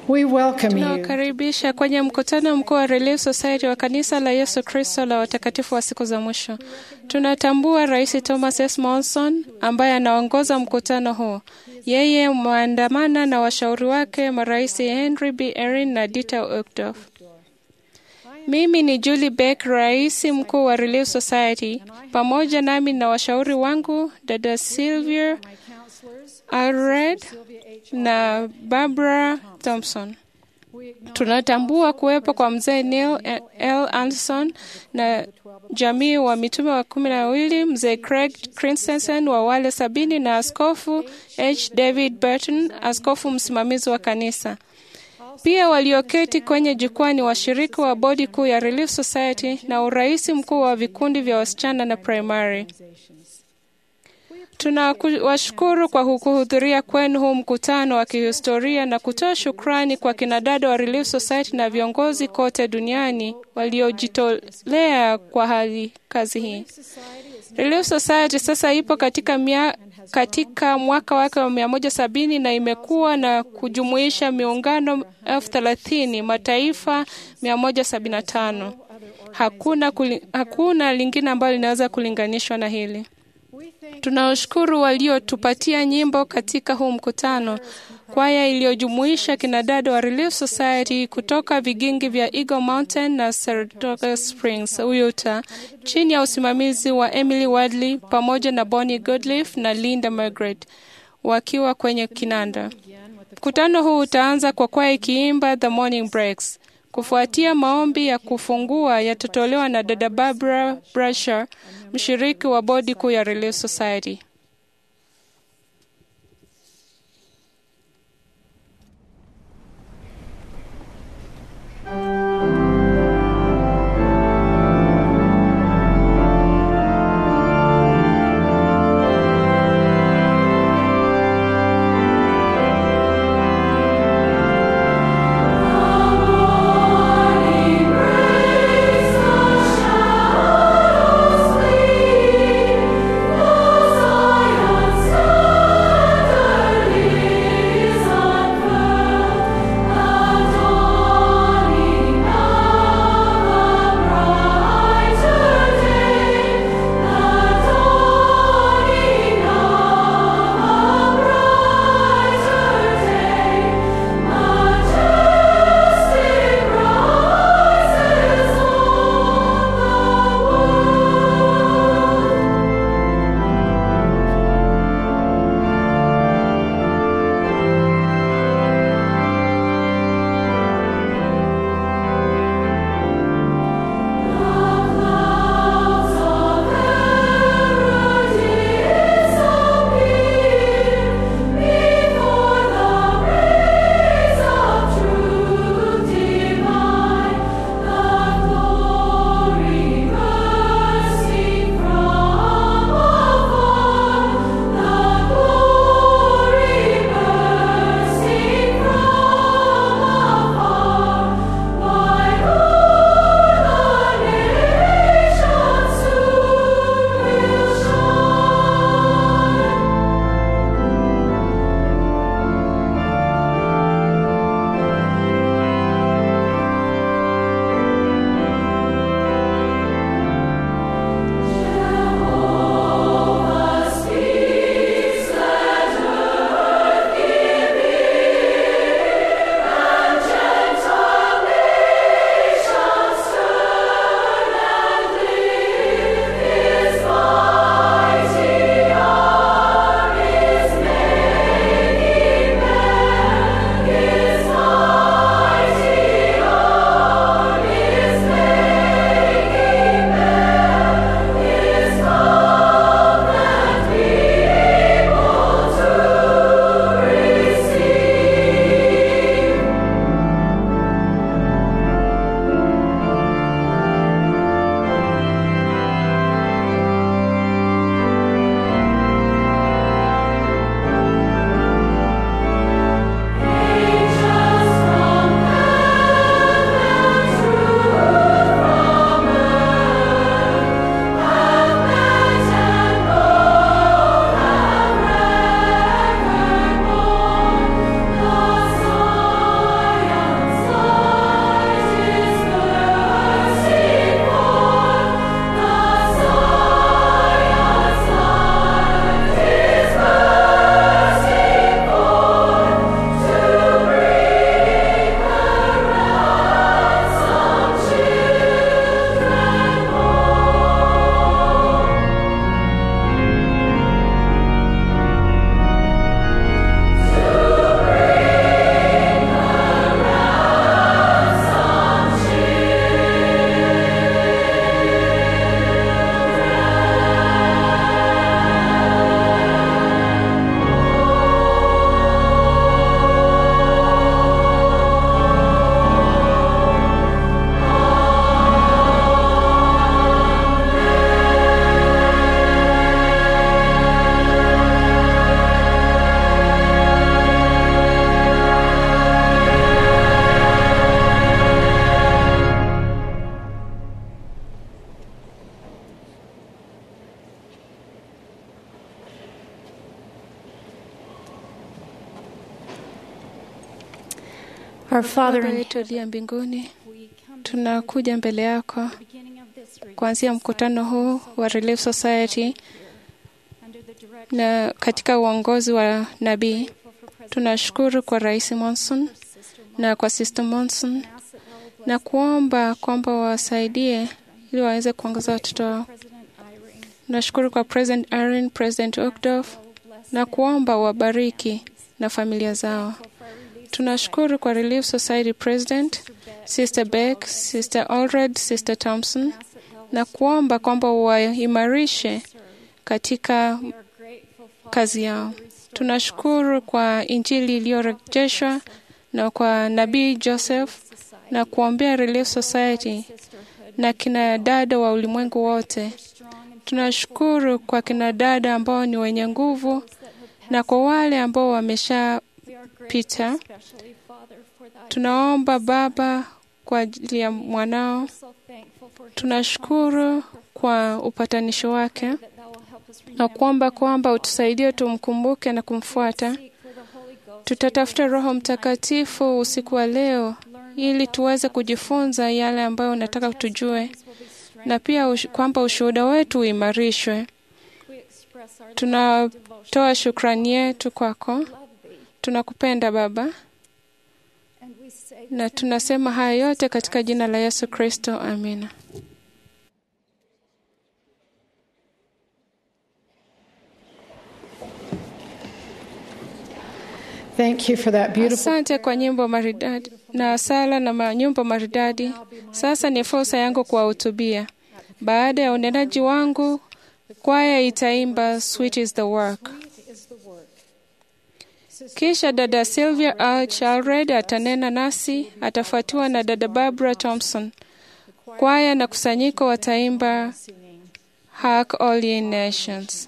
We welcome you Tunawakaribisha kwenye mkutano mkuu wa Relief Society wa Kanisa la Yesu Kristo la Watakatifu wa Siku za Mwisho. Tunatambua Rais Thomas S. Monson ambaye anaongoza mkutano huu. Yeye muandamana na washauri wake marais Henry B. Erin na Dieter Uchtdorf. Mimi ni Julie Beck, rais mkuu wa Relief Society. Pamoja nami na washauri wangu dada Sylvia Allred na Barbara Thompson. Tunatambua kuwepo kwa mzee Neil L. Anderson na jamii wa mitume wa 12, mzee Craig Christensen wa wale 70 na askofu H. David Burton, askofu msimamizi wa kanisa. Pia walioketi kwenye jukwaa ni washiriki wa bodi kuu ya Relief Society na urais mkuu wa vikundi vya wasichana na primary. Tunawashukuru kwa kuhudhuria kwenu huu mkutano wa kihistoria na kutoa shukrani kwa kinadada wa Relief Society na viongozi kote duniani waliojitolea kwa kazi hii. Relief Society sasa ipo katika mwaka wake wa 170 na imekuwa na kujumuisha miungano 30,000 mataifa 175. Hakuna lingine ambalo linaweza kulinganishwa na hili. Tunawashukuru waliotupatia nyimbo katika huu mkutano. Kwaya iliyojumuisha kinadada wa Relief Society kutoka vigingi vya Eagle Mountain na Saratoga Springs, Utah, chini ya usimamizi wa Emily Wadley pamoja na Bonnie Goodleaf na Linda Margaret wakiwa kwenye kinanda. Mkutano huu utaanza kwa kwaya ikiimba The Morning Breaks. Kufuatia maombi ya kufungua yatatolewa na dada Barbara Brasher, mshiriki wa bodi kuu ya Relief Society. Oh Our Father Baba in yetu heaven, uliye mbinguni, tunakuja mbele yako kuanzia mkutano huu wa Relief Society na katika uongozi wa nabii. Tunashukuru kwa Rais Monson na kwa Sister Monson na kuomba kwamba wasaidie ili waweze kuongoza watoto wao. Tunashukuru kwa President Irene, President Uchtdorf na kuomba wabariki na familia zao. Tunashukuru kwa Relief Society President, Sister Beck, Sister Allred, Sister Thompson na kuomba kwamba waimarishe katika kazi yao. Tunashukuru kwa Injili iliyorejeshwa na kwa Nabii Joseph na kuombea Relief Society na kina dada wa ulimwengu wote. Tunashukuru kwa kina dada ambao ni wenye nguvu na kwa wale ambao wameshapita. Tunaomba Baba kwa ajili ya mwanao. Tunashukuru kwa upatanisho wake na kuomba kwamba utusaidie tumkumbuke na kumfuata. Tutatafuta Roho Mtakatifu usiku wa leo ili tuweze kujifunza yale ambayo unataka tujue na pia kwamba ushuhuda wetu uimarishwe. Tunatoa shukrani yetu kwako. Tunakupenda Baba na tunasema haya yote katika jina la Yesu Kristo. Amina. Thank you for that beautiful. Asante kwa nyimbo maridadi na sala na nyimbo maridadi. Sasa ni fursa yangu kuwahutubia. Baada ya unenaji wangu, kwaya itaimba Sweet is the Work. Kisha dada Sylvia Allred atanena nasi, atafuatiwa na dada Barbara Thompson. Kwaya na kusanyiko wataimba Hark All Ye Nations.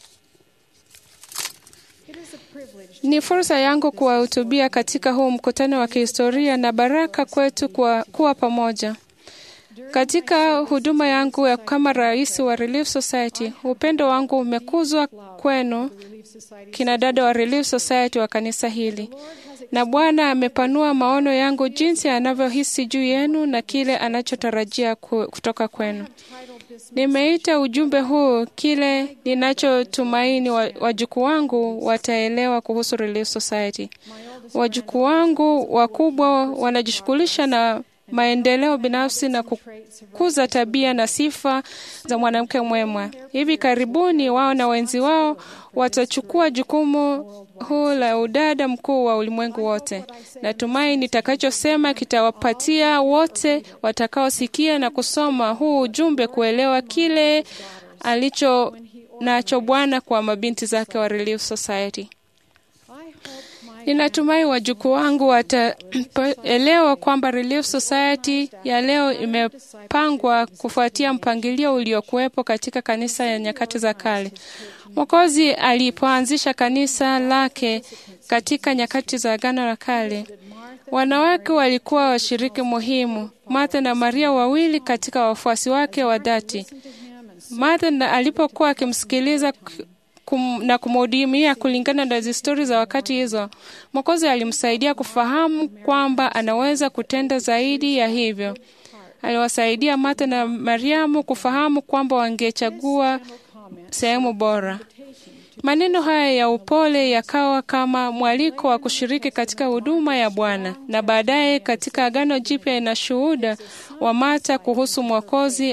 Ni fursa yangu kuwahutubia katika huu mkutano wa kihistoria na baraka kwetu kuwa pamoja. Katika huduma yangu kama rais wa Relief Society, upendo wangu umekuzwa kwenu kina dada wa Relief Society wa kanisa hili. Na Bwana amepanua maono yangu jinsi anavyohisi juu yenu na kile anachotarajia kutoka kwenu. Nimeita ujumbe huu kile ninachotumaini wajukuu wangu wataelewa kuhusu Relief Society. Wajukuu wangu wakubwa wanajishughulisha na maendeleo binafsi na kukuza tabia na sifa za mwanamke mwema. Hivi karibuni wao na wenzi wao watachukua jukumu huu la udada mkuu wa ulimwengu wote. Natumai nitakachosema kitawapatia wote watakaosikia na kusoma huu ujumbe kuelewa kile alicho nacho Bwana kwa mabinti zake wa Relief Society. Ninatumai wajukuu wangu wataelewa kwamba Relief Society ya leo imepangwa kufuatia mpangilio uliokuwepo katika kanisa ya nyakati za kale. Mwokozi alipoanzisha kanisa lake katika nyakati za Agano la Kale, wanawake walikuwa washiriki muhimu, Martha na Maria, wawili katika wafuasi wake wa dhati. Martha alipokuwa akimsikiliza na kumhudumia kulingana na desturi za wakati hizo, Mwokozi alimsaidia kufahamu kwamba anaweza kutenda zaidi ya hivyo. Aliwasaidia Martha na Mariamu kufahamu kwamba wangechagua sehemu bora. Maneno haya ya upole yakawa kama mwaliko wa kushiriki katika huduma ya Bwana, na baadaye katika Agano Jipya ina shuhuda wa Martha kuhusu Mwokozi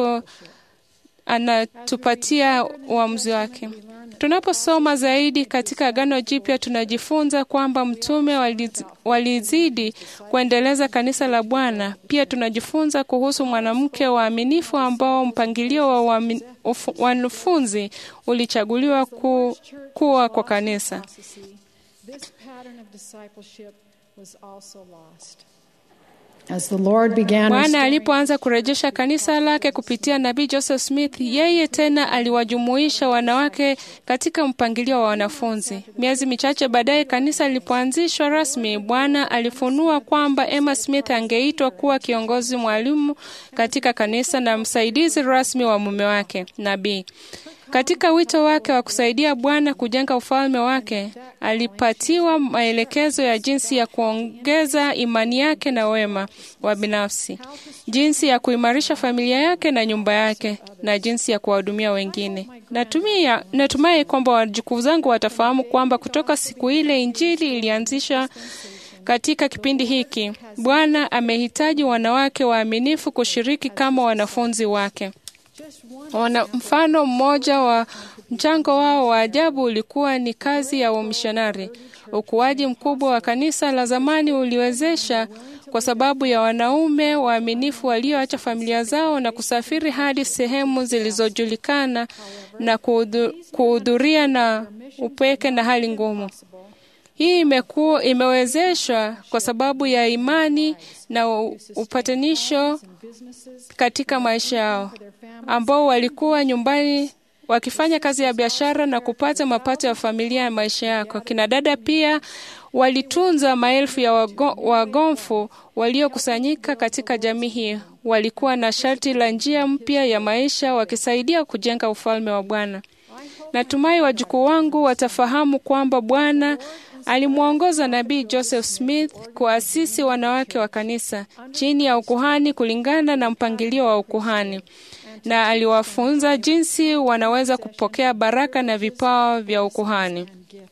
anatupatia uamuzi wake. Tunaposoma zaidi katika Agano Jipya tunajifunza kwamba mtume walizidi kuendeleza kanisa la Bwana. Pia tunajifunza kuhusu mwanamke waaminifu ambao mpangilio wa wanafunzi ulichaguliwa kuwa kwa kanisa. Bwana alipoanza kurejesha kanisa lake kupitia Nabii Joseph Smith, yeye tena aliwajumuisha wanawake katika mpangilio wa wanafunzi. Miezi michache baadaye kanisa lilipoanzishwa rasmi, Bwana alifunua kwamba Emma Smith angeitwa kuwa kiongozi mwalimu katika kanisa na msaidizi rasmi wa mume wake, nabii. Katika wito wake wa kusaidia Bwana kujenga ufalme wake, alipatiwa maelekezo ya jinsi ya kuongeza imani yake na wema wa binafsi, jinsi ya kuimarisha familia yake na nyumba yake, na jinsi ya kuwahudumia wengine. Natumai kwamba wajukuu zangu watafahamu kwamba kutoka siku ile Injili ilianzisha katika kipindi hiki, Bwana amehitaji wanawake waaminifu kushiriki kama wanafunzi wake. Mfano mmoja wa mchango wao wa ajabu ulikuwa ni kazi ya wamishonari. Ukuaji mkubwa wa kanisa la zamani uliwezesha kwa sababu ya wanaume waaminifu walioacha familia zao na kusafiri hadi sehemu zilizojulikana na kuhudhuria na upweke na hali ngumu. Hii imewezeshwa kwa sababu ya imani na upatanisho katika maisha yao, ambao walikuwa nyumbani wakifanya kazi ya biashara na kupata mapato ya familia ya maisha yako. Kina dada pia walitunza maelfu ya wagonfu waliokusanyika katika jamii hii. Walikuwa na sharti la njia mpya ya maisha, wakisaidia kujenga ufalme wa Bwana. Natumai wajukuu wangu watafahamu kwamba Bwana alimwongoza Nabii Joseph Smith kuasisi wanawake wa kanisa chini ya ukuhani kulingana na mpangilio wa ukuhani, na aliwafunza jinsi wanaweza kupokea baraka na vipawa vya ukuhani.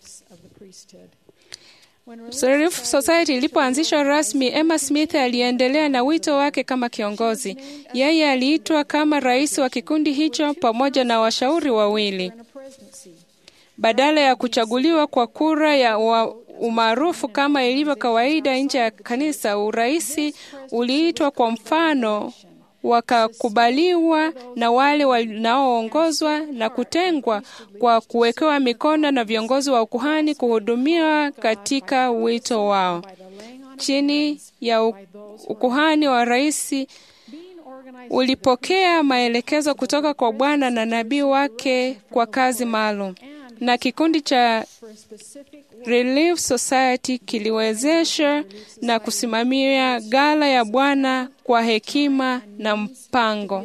Relief Society ilipoanzishwa rasmi, Emma Smith aliendelea na wito wake kama kiongozi. Yeye aliitwa kama rais wa kikundi hicho pamoja na washauri wawili. Badala ya kuchaguliwa kwa kura ya umaarufu kama ilivyo kawaida nje ya kanisa, uraisi uliitwa kwa mfano, wakakubaliwa na wale wanaoongozwa na kutengwa kwa kuwekewa mikono na viongozi wa ukuhani kuhudumia katika wito wao. Chini ya ukuhani wa rais ulipokea maelekezo kutoka kwa Bwana na nabii wake kwa kazi maalum, na kikundi cha Relief Society kiliwezesha na kusimamia ghala ya Bwana kwa hekima na mpango.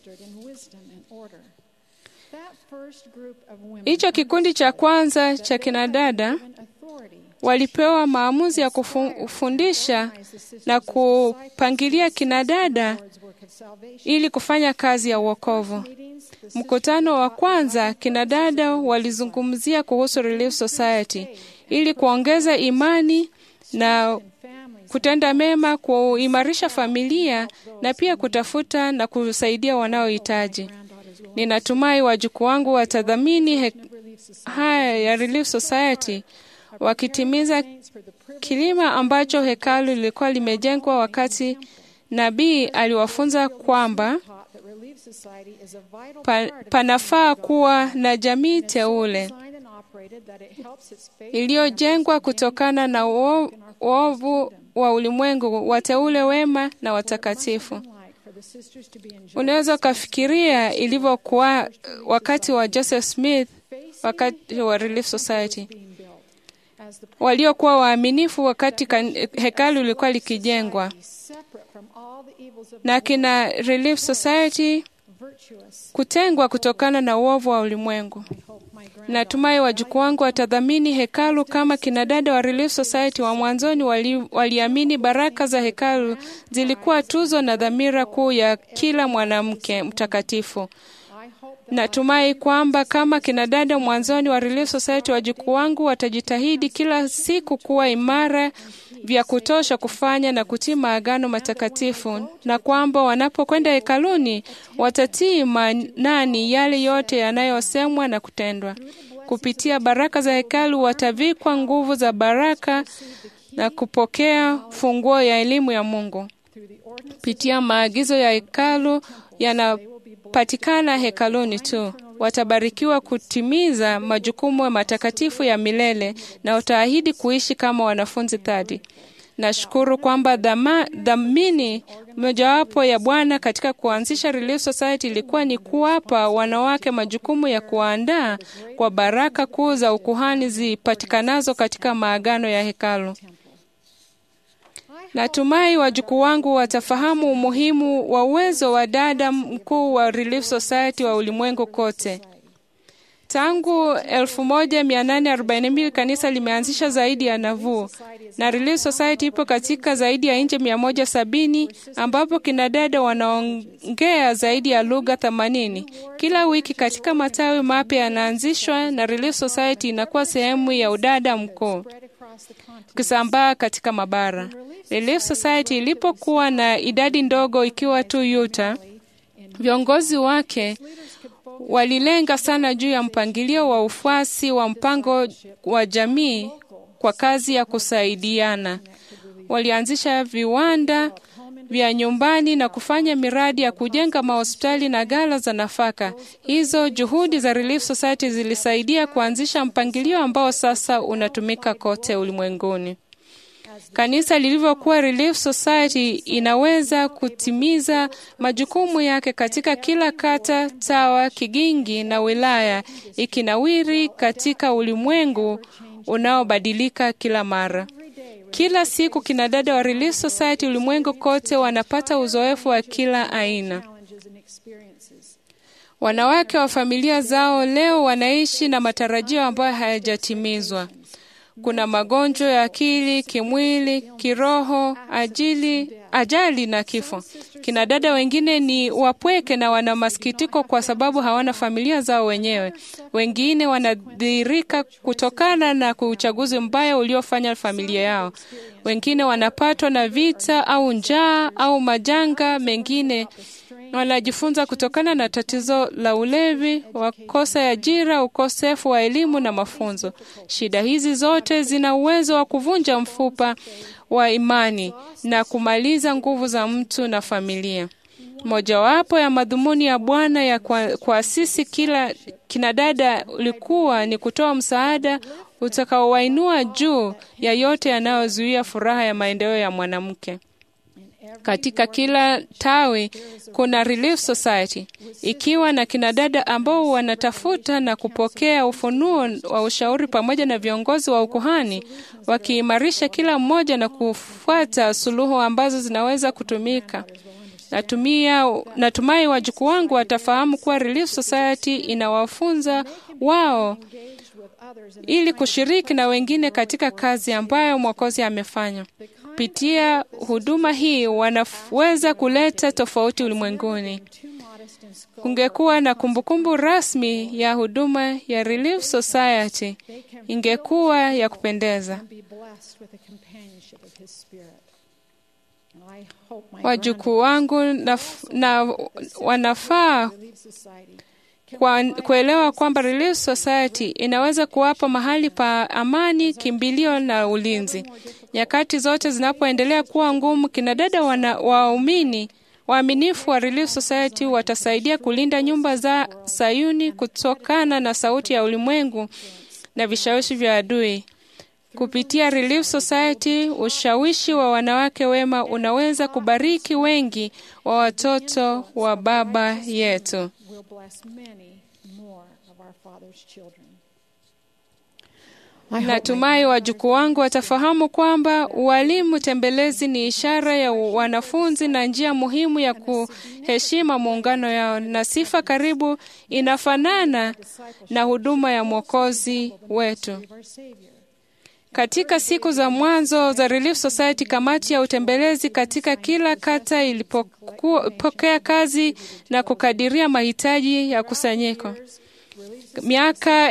Hicho kikundi cha kwanza cha kinadada walipewa maamuzi ya kufundisha na kupangilia kinadada ili kufanya kazi ya wokovu. Mkutano wa kwanza, kinadada walizungumzia kuhusu Relief Society ili kuongeza imani na kutenda mema, kuimarisha familia na pia kutafuta na kusaidia wanaohitaji. Ninatumai wajukuu wangu watadhamini haya ya Relief Society, wakitimiza kilima ambacho hekalu lilikuwa limejengwa wakati nabii aliwafunza kwamba panafaa kuwa na jamii teule iliyojengwa kutokana na uovu wa ulimwengu, wateule wema na watakatifu. Unaweza ukafikiria ilivyokuwa wakati wa Joseph Smith, wakati wa Relief Society, waliokuwa waaminifu wakati hekalu lilikuwa likijengwa, na kina Relief Society kutengwa kutokana na uovu wa ulimwengu. Natumai wajukuu wangu watadhamini hekalu kama kinadada wa Relief Society wa mwanzoni waliamini baraka za hekalu zilikuwa tuzo na dhamira kuu ya kila mwanamke mtakatifu. Natumai kwamba kama kinadada mwanzoni wa Relief Society, wajukuu wangu watajitahidi kila siku kuwa imara vya kutosha kufanya na kutii maagano matakatifu, na kwamba wanapokwenda hekaluni watatii maanani yale yote yanayosemwa na kutendwa. Kupitia baraka za hekalu watavikwa nguvu za baraka na kupokea funguo ya elimu ya Mungu. Kupitia maagizo ya hekalu yanapatikana hekaluni tu, watabarikiwa kutimiza majukumu matakatifu ya milele na wataahidi kuishi kama wanafunzi thadi. Nashukuru kwamba dhamini mojawapo ya Bwana katika kuanzisha Relief Society ilikuwa ni kuwapa wanawake majukumu ya kuandaa kwa baraka kuu za ukuhani zipatikanazo katika maagano ya hekalu. Natumai wajukuu wangu watafahamu umuhimu wa uwezo wa dada mkuu wa Relief Society wa ulimwengu kote. Tangu 1842 kanisa limeanzisha zaidi ya navuu, na Relief Society ipo katika zaidi ya nchi 170 ambapo kinadada wanaongea zaidi ya lugha 80. Kila wiki katika matawi mapya yanaanzishwa na Relief Society inakuwa sehemu ya udada mkuu kusambaa katika mabara. Relief Society ilipokuwa na idadi ndogo ikiwa tu Utah, viongozi wake walilenga sana juu ya mpangilio wa ufuasi wa mpango wa jamii kwa kazi ya kusaidiana. Walianzisha viwanda vya nyumbani na kufanya miradi ya kujenga mahospitali na ghala za nafaka. Hizo juhudi za Relief Society zilisaidia kuanzisha mpangilio ambao sasa unatumika kote ulimwenguni. Kanisa lilivyokuwa Relief Society inaweza kutimiza majukumu yake katika kila kata, tawa, kigingi na wilaya, ikinawiri katika ulimwengu unaobadilika kila mara. Kila siku kinadada wa Relief Society ulimwengu kote wanapata uzoefu wa kila aina. Wanawake wa familia zao leo wanaishi na matarajio ambayo hayajatimizwa. Kuna magonjwa ya akili, kimwili, kiroho, ajali na kifo. Kinadada wengine ni wapweke na wana masikitiko kwa sababu hawana familia zao wenyewe. Wengine wanadhirika kutokana na uchaguzi mbaya uliofanya familia yao. Wengine wanapatwa na vita au njaa au majanga mengine. Wanajifunza kutokana na tatizo la ulevi, wakosa ajira, ukosefu wa elimu na mafunzo. Shida hizi zote zina uwezo wa kuvunja mfupa wa imani na kumaliza nguvu za mtu na familia. Mojawapo ya madhumuni ya Bwana ya kuasisi kila kinadada ulikuwa ni kutoa msaada utakaowainua juu ya yote yanayozuia furaha ya maendeleo ya mwanamke. Katika kila tawi kuna Relief Society, ikiwa na kinadada ambao wanatafuta na kupokea ufunuo wa ushauri pamoja na viongozi wa ukuhani, wakiimarisha kila mmoja na kufuata suluhu ambazo zinaweza kutumika. Natumai wajukuu wangu watafahamu kuwa Relief Society inawafunza wao ili kushiriki na wengine katika kazi ambayo Mwokozi amefanya. Kupitia huduma hii wanaweza kuleta tofauti ulimwenguni. Kungekuwa na kumbukumbu rasmi ya huduma ya Relief Society, ingekuwa ya kupendeza. Wajukuu wangu na wanafaa kuelewa kwamba Relief Society inaweza kuwapa mahali pa amani, kimbilio na ulinzi. Nyakati zote zinapoendelea kuwa ngumu, kinadada waaminifu wa Relief Society watasaidia kulinda nyumba za Sayuni kutokana na sauti ya ulimwengu na vishawishi vya adui. Kupitia Relief Society, ushawishi wa wanawake wema unaweza kubariki wengi wa watoto wa Baba yetu. Natumai wajukuu wangu watafahamu kwamba ualimu tembelezi ni ishara ya wanafunzi na njia muhimu ya kuheshima muungano yao, na sifa karibu inafanana na huduma ya Mwokozi wetu. Katika siku za mwanzo za Relief Society, kamati ya utembelezi katika kila kata ilipokea kazi na kukadiria mahitaji ya kusanyiko. Miaka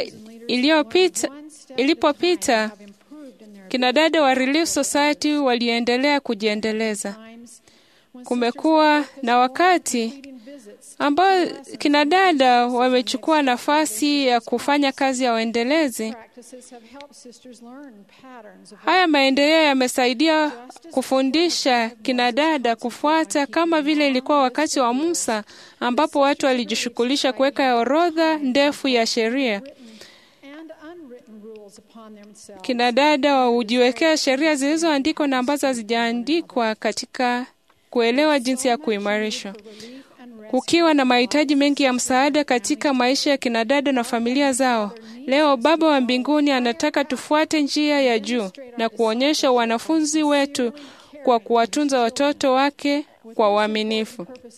ilipopita, kinadada wa Relief Society waliendelea kujiendeleza. Kumekuwa na wakati ambao kinadada wamechukua nafasi ya kufanya kazi ya uendelezi. Haya maendeleo yamesaidia kufundisha kinadada kufuata, kama vile ilikuwa wakati wa Musa ambapo watu walijishughulisha kuweka orodha ndefu ya sheria. Kinadada hujiwekea sheria zilizoandikwa na ambazo hazijaandikwa katika kuelewa jinsi ya kuimarishwa. Kukiwa na mahitaji mengi ya msaada katika maisha ya kinadada na familia zao, leo Baba wa mbinguni anataka tufuate njia ya juu na kuonyesha wanafunzi wetu kwa kuwatunza watoto wake kwa uaminifu.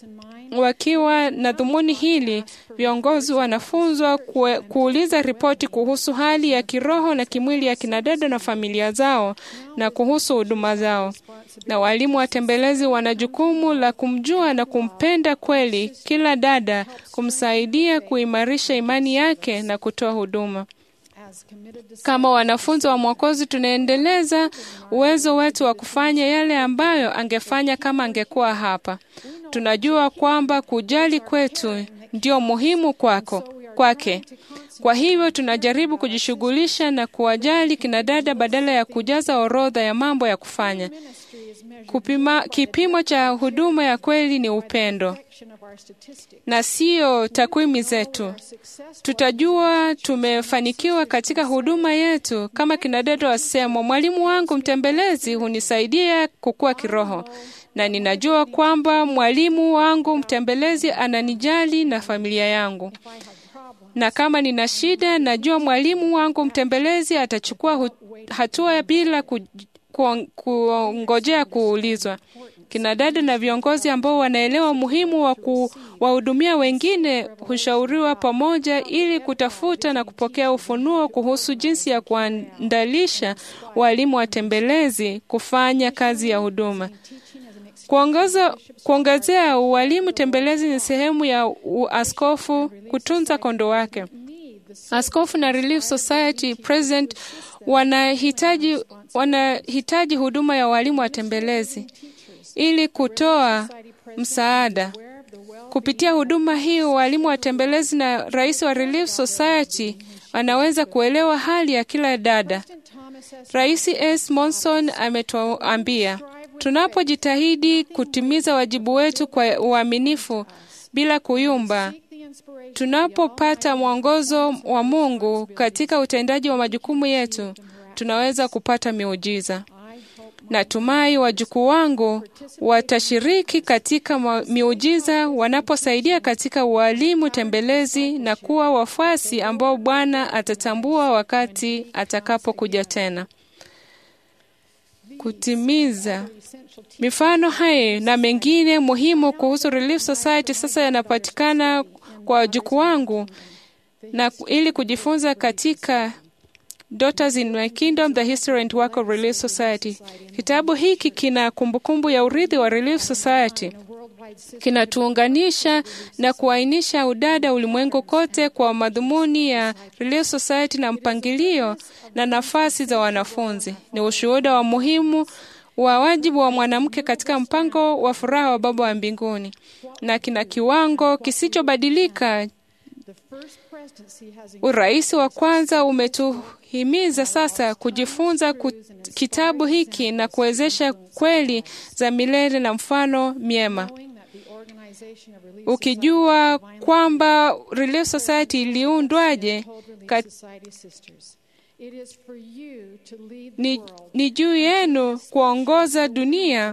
Wakiwa na dhumuni hili, viongozi wanafunzwa kuuliza ripoti kuhusu hali ya kiroho na kimwili ya kinadada na familia zao na kuhusu huduma zao. Na walimu watembelezi wana jukumu la kumjua na kumpenda kweli kila dada, kumsaidia kuimarisha imani yake na kutoa huduma. Kama wanafunzi wa Mwokozi, tunaendeleza uwezo wetu wa kufanya yale ambayo angefanya kama angekuwa hapa. Tunajua kwamba kujali kwetu ndio muhimu kwake. Kwa hivyo tunajaribu kujishughulisha na kuwajali kinadada badala ya kujaza orodha ya mambo ya kufanya. Kipimo cha huduma ya kweli ni upendo na sio takwimu zetu. Tutajua tumefanikiwa katika huduma yetu kama kinadada wasema, mwalimu wangu mtembelezi hunisaidia kukua kiroho, na ninajua kwamba mwalimu wangu mtembelezi ananijali na familia yangu. Na kama nina shida, najua mwalimu wangu mtembelezi atachukua hatua bila kungojea kuulizwa. Kinadada na viongozi ambao wanaelewa muhimu wa kuwahudumia wengine hushauriwa pamoja ili kutafuta na kupokea ufunuo kuhusu jinsi ya kuandalisha walimu watembelezi kufanya kazi ya huduma. Kuongezea, walimu tembelezi ni sehemu ya askofu kutunza kondoo wake. Askofu na Relief Society President wanahitaji huduma ya walimu watembelezi ili kutoa msaada. Kupitia huduma hii, walimu watembelezi na rais wa Relief Society wanaweza kuelewa hali ya kila dada. Rais S. Monson ametuambia, tunapojitahidi kutimiza wajibu wetu kwa uaminifu bila kuyumba, tunapopata mwongozo wa Mungu katika utendaji wa majukumu yetu, tunaweza kupata miujiza. Natumai wajukuu wangu watashiriki katika miujiza wanaposaidia katika ualimu tembelezi na kuwa wafuasi ambao Bwana atatambua wakati atakapokuja tena. Kutimiza mifano haya na mengine muhimu kuhusu Relief Society sasa yanapatikana kwa wajukuu wangu, na ili kujifunza katika Daughters in My Kingdom, The History and Work of Relief Society. Kitabu hiki kina kumbukumbu ya urithi wa Relief Society. Kinatuunganisha na kuainisha udada ulimwengu kote kwa madhumuni ya Relief Society na mpangilio na nafasi za wanafunzi. Ni ushuhuda wa muhimu wa wajibu wa mwanamke katika mpango wa furaha wa Baba wa mbinguni, na kina kiwango kisichobadilika. Urais wa kwanza umetuhimiza sasa kujifunza kitabu hiki na kuwezesha kweli za milele na mfano miema. Ukijua kwamba Relief Society iliundwaje, ni juu yenu kuongoza dunia.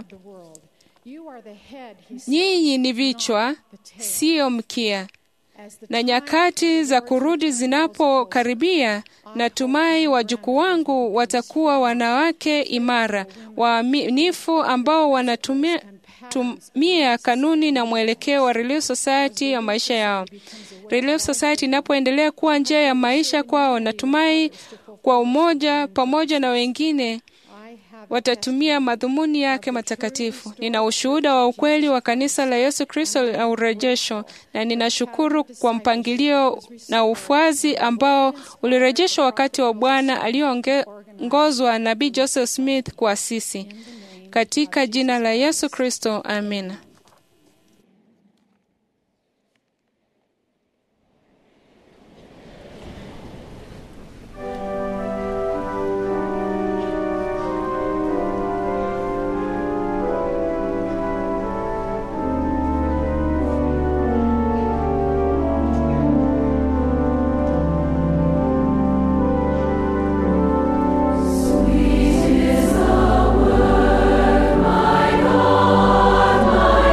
Nyinyi ni vichwa, sio mkia. Na nyakati za kurudi zinapokaribia, natumai wajukuu wangu watakuwa wanawake imara, waaminifu ambao wanatumia kanuni na mwelekeo wa Relief Society ya maisha yao. Relief Society inapoendelea kuwa njia ya maisha kwao, natumai kwa umoja pamoja na wengine watatumia madhumuni yake matakatifu. Nina ushuhuda wa ukweli wa kanisa la Yesu Kristo la urejesho, na ninashukuru kwa mpangilio na ufuazi ambao ulirejeshwa wakati wa Bwana aliyoongozwa Nabii Joseph Smith kuasisi. Katika jina la Yesu Kristo, amina. My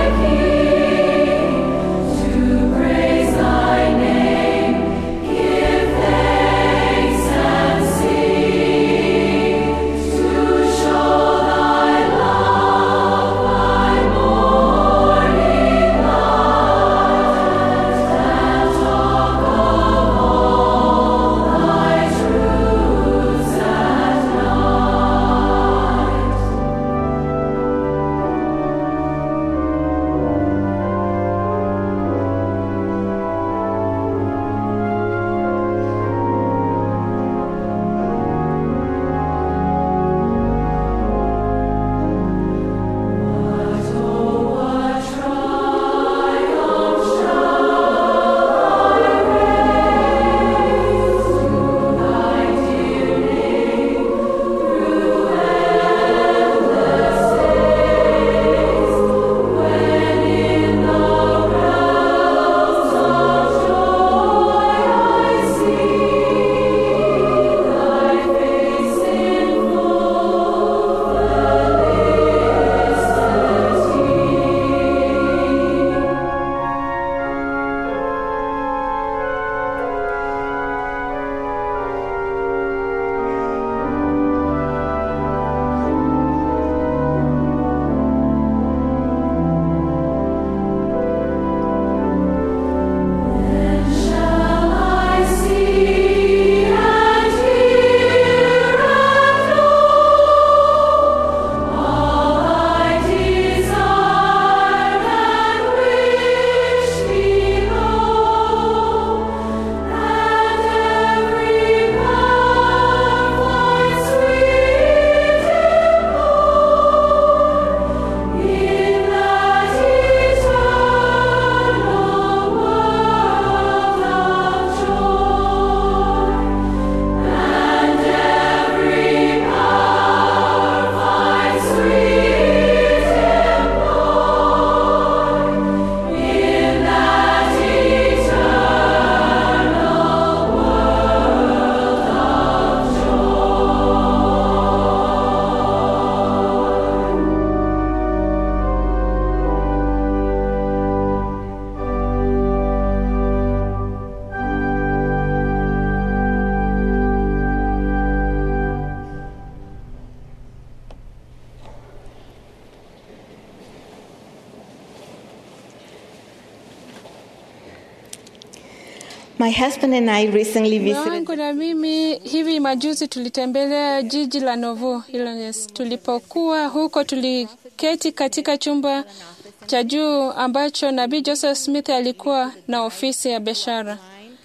My husband and I recently Mume visited wangu na mimi hivi majuzi tulitembelea jiji la Nauvoo, Illinois. Tulipokuwa huko tuliketi katika chumba cha juu ambacho Nabii Joseph Smith alikuwa na ofisi ya biashara,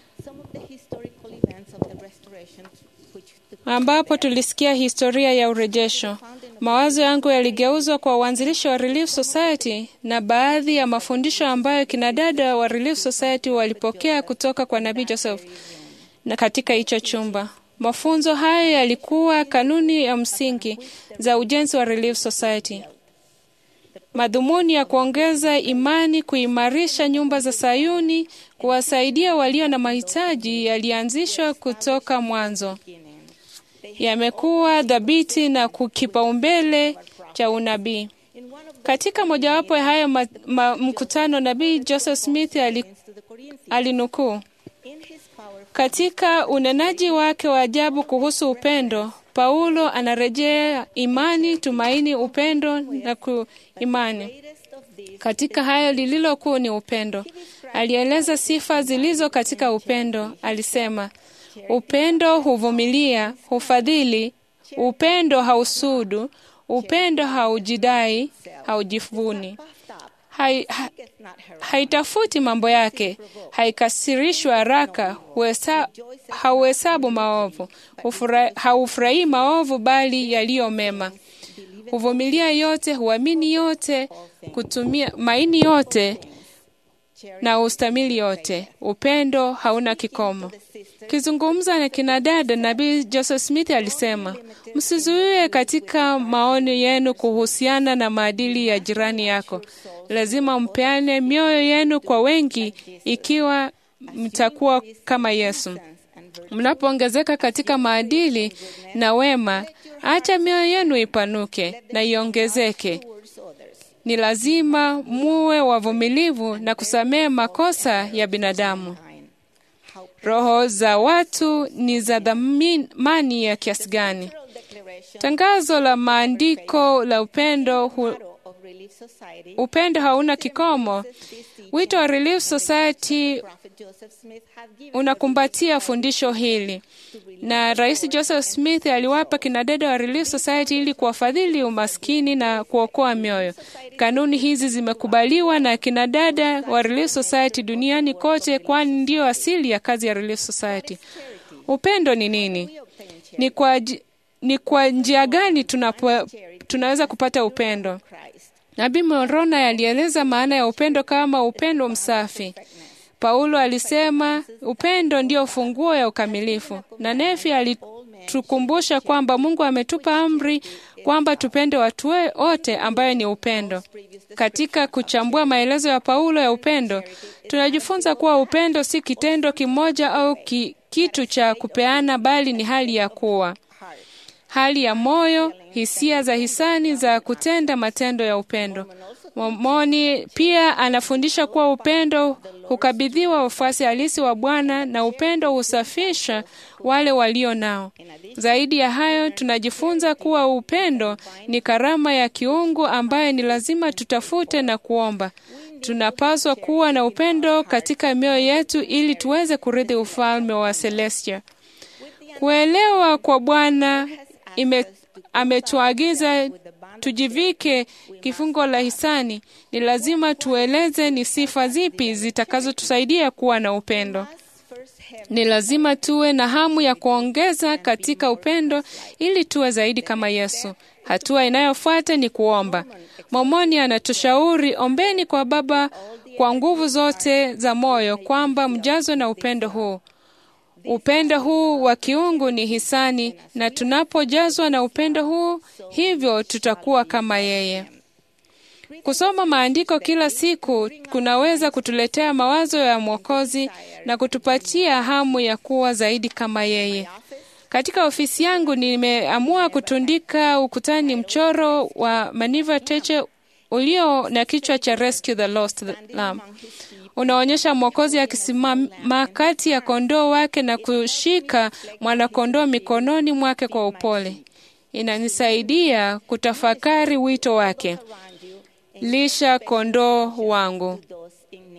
ambapo tulisikia historia ya urejesho. Mawazo yangu yaligeuzwa kwa uanzilishi wa Relief Society na baadhi ya mafundisho ambayo kinadada wa Relief Society walipokea kutoka kwa Nabii Joseph na katika hicho chumba. Mafunzo hayo yalikuwa kanuni ya msingi za ujenzi wa Relief Society. Madhumuni ya kuongeza imani, kuimarisha nyumba za Sayuni, kuwasaidia walio na mahitaji yalianzishwa kutoka mwanzo. Yamekuwa dhabiti na kipaumbele cha unabii. Katika mojawapo ya haya mkutano, Nabii Joseph Smith alinukuu, katika unenaji wake wa ajabu kuhusu upendo, Paulo anarejea imani, tumaini, upendo na imani. Katika hayo lililo kuu ni upendo. Alieleza sifa zilizo katika upendo. Alisema, upendo huvumilia, hufadhili, upendo hausudu, upendo haujidai, haujivuni, haitafuti mambo yake, haikasirishwi haraka, hauhesabu maovu, haufurahii maovu bali yaliyo mema, huvumilia yote, huamini yote, kutumia maini yote na ustamili yote. Upendo hauna kikomo. Kizungumza na kinadada, Nabii Joseph Smith alisema, msizuie katika maoni yenu kuhusiana na maadili ya jirani yako. Lazima mpeane mioyo yenu kwa wengi ikiwa mtakuwa kama Yesu. Mnapoongezeka katika maadili na wema, acha mioyo yenu ipanuke na iongezeke. Ni lazima muwe wavumilivu na kusamehe makosa ya binadamu. Roho za watu ni za dhamani ya kiasi gani? Tangazo la maandiko la upendo, upendo hauna kikomo. Wito wa Relief Society unakumbatia fundisho hili, na Rais Joseph Smith aliwapa kinadada wa Relief Society ili kuwafadhili umaskini na kuokoa mioyo. Kanuni hizi zimekubaliwa na kinadada wa Relief Society duniani kote, kwani ndio asili ya kazi ya Relief Society. Upendo ni nini? Ni kwa njia gani tunaweza kupata upendo? Nabii Moroni alieleza maana ya upendo kama upendo msafi. Paulo alisema upendo ndio funguo ya ukamilifu, na Nefi alitukumbusha kwamba Mungu ametupa amri kwamba tupende watu wote, ambayo ni upendo. Katika kuchambua maelezo ya Paulo ya upendo, tunajifunza kuwa upendo si kitendo kimoja au kitu cha kupeana, bali ni hali ya kuwa, hali ya moyo, hisia za hisani za kutenda matendo ya upendo. Mormoni pia anafundisha kuwa upendo hukabidhiwa wafuasi halisi wa Bwana na upendo husafisha wale walio nao. Zaidi ya hayo, tunajifunza kuwa upendo ni karama ya kiungu ambaye ni lazima tutafute na kuomba. Tunapaswa kuwa na upendo katika mioyo yetu ili tuweze kurithi ufalme wa Celestia. Kuelewa kwa Bwana ametuagiza tujivike kifungo la hisani. Ni lazima tueleze ni sifa zipi zitakazotusaidia kuwa na upendo. Ni lazima tuwe na hamu ya kuongeza katika upendo ili tuwe zaidi kama Yesu. Hatua inayofuata ni kuomba. Mormoni anatushauri, ombeni kwa Baba kwa nguvu zote za moyo kwamba mjazwe na upendo huu. Upendo huu wa kiungu ni hisani, na tunapojazwa na upendo huu, hivyo tutakuwa kama yeye. Kusoma maandiko kila siku kunaweza kutuletea mawazo ya Mwokozi na kutupatia hamu ya kuwa zaidi kama yeye. Katika ofisi yangu nimeamua kutundika ukutani mchoro wa Maniva Teche ulio na kichwa cha Rescue the Lost Lamb. Unaonyesha Mwokozi akisimama kati ya kondoo wake na kushika mwanakondoo mikononi mwake kwa upole. Inanisaidia kutafakari wito wake, lisha kondoo wangu.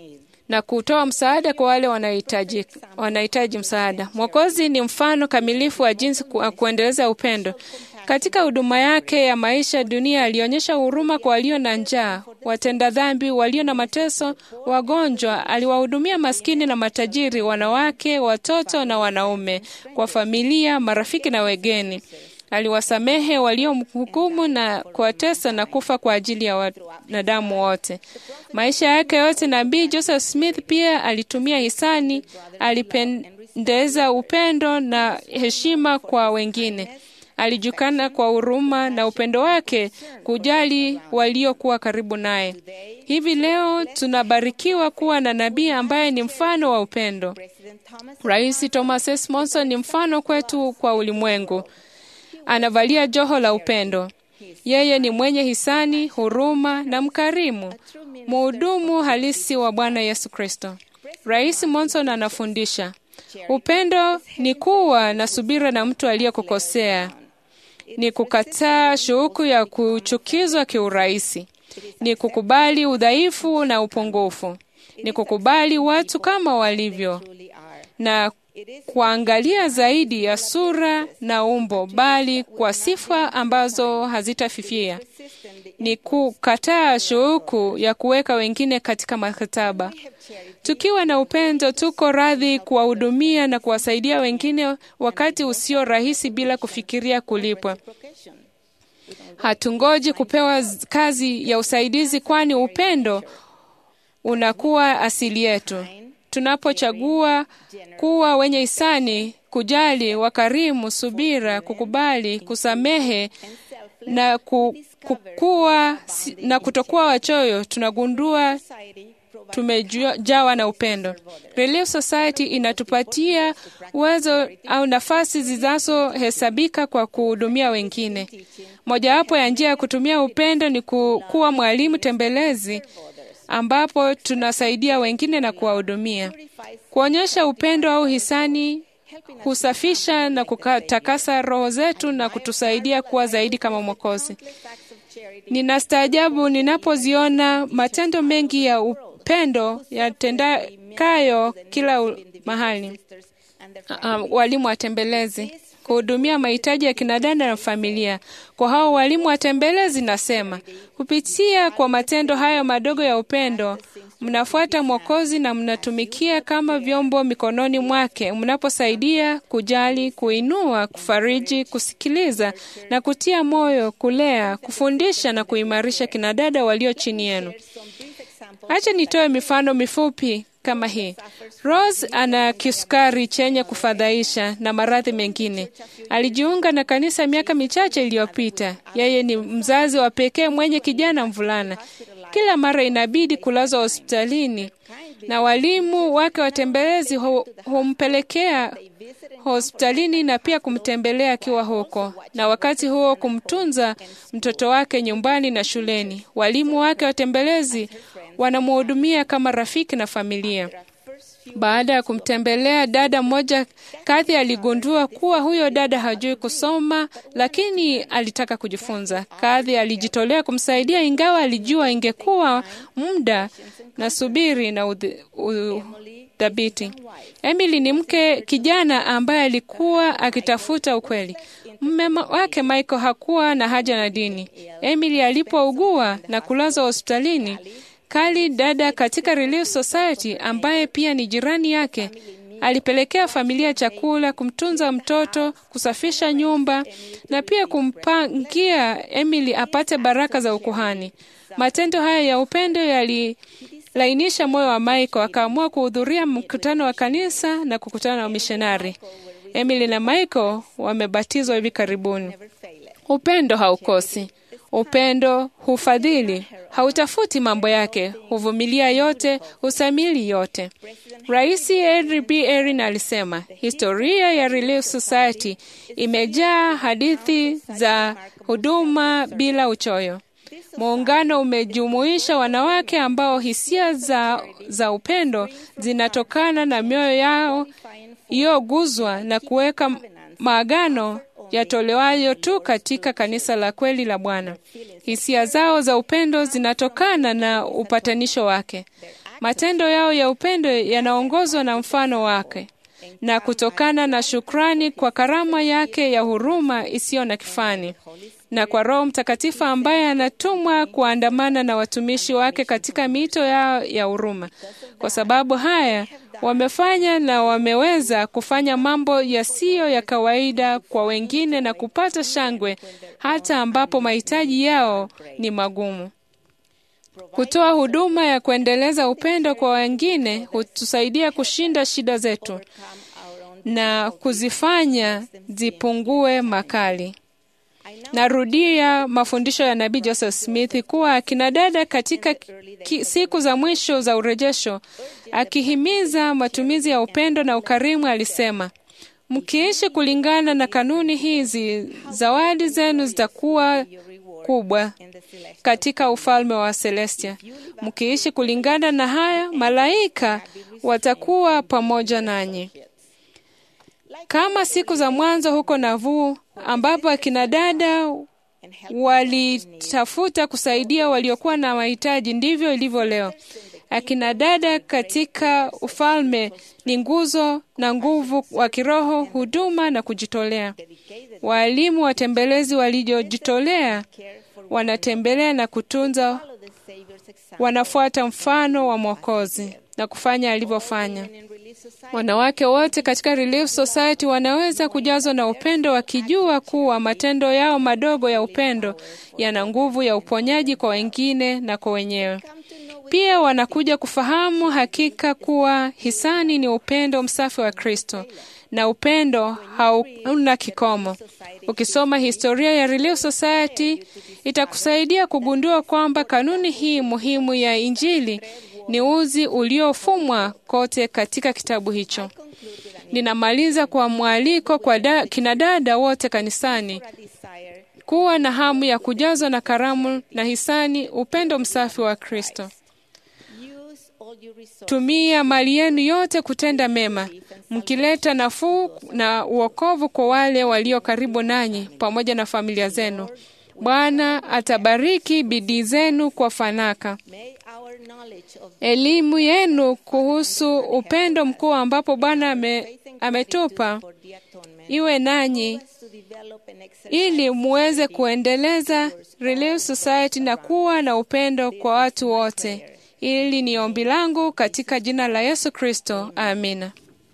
na kutoa msaada kwa wale wanahitaji msaada. Mwokozi ni mfano kamilifu wa jinsi kuendeleza upendo. Katika huduma yake ya maisha dunia, alionyesha huruma kwa walio na njaa, watenda dhambi, walio na mateso, wagonjwa. Aliwahudumia maskini na matajiri, wanawake, watoto na wanaume, kwa familia, marafiki na wageni. Aliwasamehe waliomhukumu na kuwatesa na kufa kwa ajili ya wanadamu wote. Maisha yake yote, Nabii Joseph Smith pia alitumia hisani, alipendeza upendo na heshima kwa wengine. Alijulikana kwa huruma na upendo wake kujali waliokuwa karibu naye. Hivi leo tunabarikiwa kuwa na nabii ambaye ni mfano wa upendo. Rais Thomas S. Monson ni mfano kwetu kwa ulimwengu. Anavalia joho la upendo. Yeye ni mwenye hisani, huruma na mkarimu, mhudumu halisi wa Bwana Yesu Kristo. Rais Monson anafundisha, upendo ni kuwa na subira na mtu aliyekukosea, ni kukataa shauku ya kuchukizwa kiurahisi, ni kukubali udhaifu na upungufu, ni kukubali watu kama walivyo, na kuangalia zaidi ya sura na umbo, bali kwa sifa ambazo hazitafifia. Ni kukataa shauku ya kuweka wengine katika makataba. Tukiwa na upendo, tuko radhi kuwahudumia na kuwasaidia wengine wakati usio rahisi bila kufikiria kulipwa. Hatungoji kupewa kazi ya usaidizi, kwani upendo unakuwa asili yetu. Tunapochagua kuwa wenye hisani, kujali, wakarimu, subira, kukubali, kusamehe na kutokuwa wachoyo, tunagundua tumejawa na upendo. Relief Society inatupatia uwezo au nafasi zinazohesabika kwa kuhudumia wengine. Mojawapo ya njia ya kutumia upendo ni kuwa mwalimu tembelezi, ambapo tunasaidia wengine na kuwahudumia. Kuonyesha upendo au hisani husafisha na kutakasa roho zetu na kutusaidia kuwa zaidi kama Mwokozi. Ninastaajabu ninapoziona matendo mengi ya upendo yatendakayo kila mahali. Walimu watembelezi kuhudumia mahitaji ya kinadada na familia. Kwa hao walimu watembelezi nasema, kupitia kwa matendo hayo madogo ya upendo, mnafuata Mwokozi na mnatumikia kama vyombo mikononi mwake, mnaposaidia, kujali, kuinua, kufariji, kusikiliza na kutia moyo, kulea, kufundisha na kuimarisha kinadada walio chini yenu. Acha nitoe mifano mifupi kama hii. Rose ana kisukari chenye kufadhaisha na maradhi mengine. Alijiunga na kanisa miaka michache iliyopita. Yeye ni mzazi wa pekee mwenye kijana mvulana. Kila mara inabidi kulazwa hospitalini, na walimu wake watembelezi humpelekea hospitalini na pia kumtembelea akiwa huko, na wakati huo kumtunza mtoto wake nyumbani na shuleni. Walimu wake watembelezi wanamhudumia kama rafiki na familia. Baada ya kumtembelea dada mmoja, Kathy aligundua kuwa huyo dada hajui kusoma, lakini alitaka kujifunza. Kathy alijitolea kumsaidia, ingawa alijua ingekuwa muda na subiri na udhabiti. Emily ni mke kijana ambaye alikuwa akitafuta ukweli. Mume wake Michael hakuwa na haja na dini. Emily alipougua na kulazwa hospitalini, Kali, dada katika Relief Society ambaye pia ni jirani yake, alipelekea familia chakula, kumtunza mtoto, kusafisha nyumba na pia kumpangia Emily apate baraka za ukuhani. Matendo haya ya upendo yalilainisha moyo wa Michael, akaamua kuhudhuria mkutano wa kanisa na kukutana na wamishonari. Emily na Michael wamebatizwa hivi karibuni. Upendo haukosi. Upendo hufadhili, hautafuti mambo yake, huvumilia yote, husamili yote. Rais Henry B. Erin alisema, historia ya Relief Society imejaa hadithi za huduma bila uchoyo. Muungano umejumuisha wanawake ambao hisia za upendo zinatokana na mioyo yao iliyoguzwa na kuweka maagano yatolewayo tu katika kanisa la kweli la Bwana. Hisia zao za upendo zinatokana na upatanisho wake. Matendo yao ya upendo yanaongozwa na mfano wake na kutokana na shukrani kwa karama yake ya huruma isiyo na kifani, na kwa Roho Mtakatifu ambaye anatumwa kuandamana na watumishi wake katika mito yao ya huruma. Kwa sababu haya wamefanya na wameweza kufanya mambo yasiyo ya kawaida kwa wengine na kupata shangwe hata ambapo mahitaji yao ni magumu. Kutoa huduma ya kuendeleza upendo kwa wengine hutusaidia kushinda shida zetu na kuzifanya zipungue makali. Narudia mafundisho ya Nabii Joseph Smith kuwa akina dada katika siku za mwisho za urejesho, akihimiza matumizi ya upendo na ukarimu, alisema, mkiishi kulingana na kanuni hizi, zawadi zenu zitakuwa kubwa katika ufalme wa Celestia. Mkiishi kulingana na haya, malaika watakuwa pamoja nanyi. Kama siku za mwanzo huko Nauvoo, ambapo akina dada walitafuta kusaidia waliokuwa na mahitaji, ndivyo ilivyo leo. Akina dada katika ufalme ni nguzo na nguvu wa kiroho, huduma na kujitolea. Walimu watembelezi waliojitolea wanatembelea na kutunza, wanafuata mfano wa Mwokozi na kufanya alivyofanya. Wanawake wote katika Relief Society wanaweza kujazwa na upendo, wakijua kuwa matendo yao madogo ya upendo yana nguvu ya uponyaji kwa wengine na kwa wenyewe. Pia wanakuja kufahamu hakika kuwa hisani ni upendo msafi wa Kristo, na upendo hauna kikomo. Ukisoma historia ya Relief Society, itakusaidia kugundua kwamba kanuni hii muhimu ya Injili ni uzi uliofumwa kote katika kitabu hicho. Ninamaliza kwa mwaliko kwa kinadada wote kanisani kuwa na hamu ya kujazwa na karamu na hisani, upendo msafi wa Kristo. Tumia mali yenu yote kutenda mema, mkileta nafuu na uokovu kwa wale walio karibu nanyi pamoja na familia zenu. Bwana atabariki bidii zenu kwa fanaka. Elimu yenu kuhusu upendo mkuu ambapo Bwana ametupa iwe nanyi, ili muweze kuendeleza Relief Society na kuwa na upendo kwa watu wote. Ili ni ombi langu katika jina la Yesu Kristo. Amina.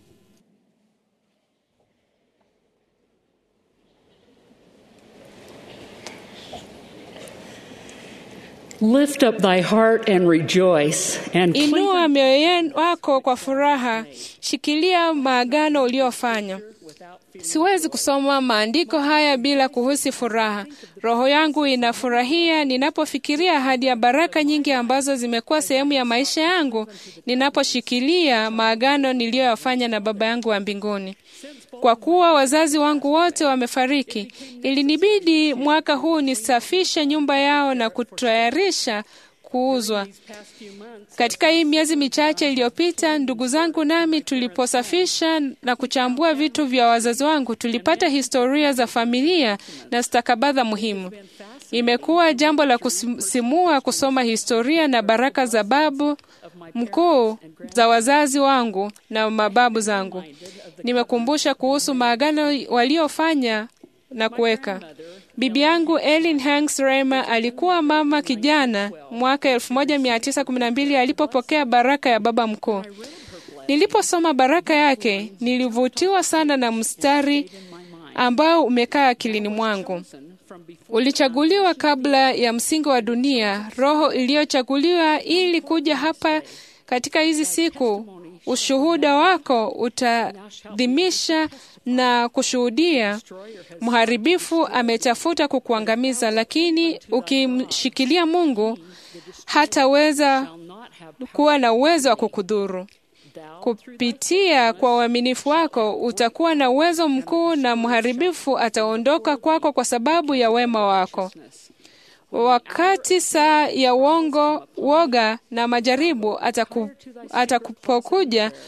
Lift up thy heart and rejoice and inua mioyo wako kwa furaha, shikilia maagano uliofanya. Siwezi kusoma maandiko haya bila kuhisi furaha. Roho yangu inafurahia ninapofikiria ahadi ya baraka nyingi ambazo zimekuwa sehemu ya maisha yangu, ninaposhikilia maagano niliyoyafanya na Baba yangu wa mbinguni. Kwa kuwa wazazi wangu wote wamefariki, ilinibidi mwaka huu nisafishe nyumba yao na kutayarisha kuuzwa. Katika hii miezi michache iliyopita, ndugu zangu nami tuliposafisha na kuchambua vitu vya wazazi wangu, tulipata historia za familia na stakabadhi muhimu. Imekuwa jambo la kusisimua kusoma historia na baraka za babu mkuu za wazazi wangu na mababu zangu. Nimekumbusha kuhusu maagano waliofanya na kuweka. Bibi yangu Ellen Hanks Reimer alikuwa mama kijana mwaka 1912 alipopokea baraka ya baba mkuu. Niliposoma baraka yake, nilivutiwa sana na mstari ambao umekaa akilini mwangu. Ulichaguliwa kabla ya msingi wa dunia, roho iliyochaguliwa ili kuja hapa katika hizi siku. Ushuhuda wako utadhimisha na kushuhudia. Mharibifu ametafuta kukuangamiza, lakini ukimshikilia Mungu hataweza kuwa na uwezo wa kukudhuru. Kupitia kwa uaminifu wako utakuwa na uwezo mkuu, na mharibifu ataondoka kwako kwa sababu ya wema wako. Wakati saa ya woga na majaribu atakupokuja,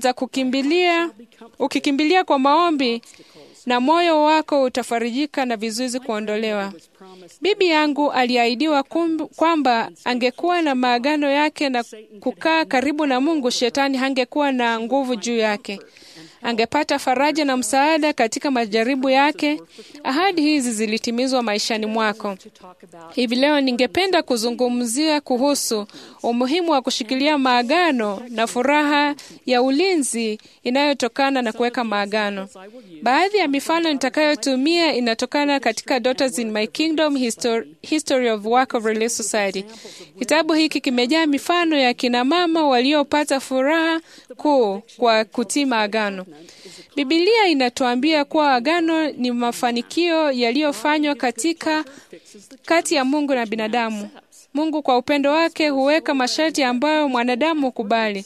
ukikimbilia kwa maombi, na moyo wako utafarijika na vizuizi kuondolewa. Bibi yangu aliahidiwa kwamba angekuwa na maagano yake na kukaa karibu na Mungu. Shetani hangekuwa na nguvu juu yake. Angepata faraja na msaada katika majaribu yake. Ahadi hizi zilitimizwa maishani mwako. Hivi leo ningependa kuzungumzia kuhusu umuhimu wa kushikilia maagano na furaha ya ulinzi inayotokana na kuweka maagano. Baadhi ya mifano nitakayotumia inatokana katika Daughters in My Kingdom, History of Work of Relief Society. Kitabu hiki kimejaa mifano ya kina mama waliopata furaha kuu kwa kutii maagano. Biblia inatuambia kuwa agano ni mafanikio yaliyofanywa kati ya Mungu na binadamu. Mungu kwa upendo wake huweka masharti ambayo mwanadamu hukubali,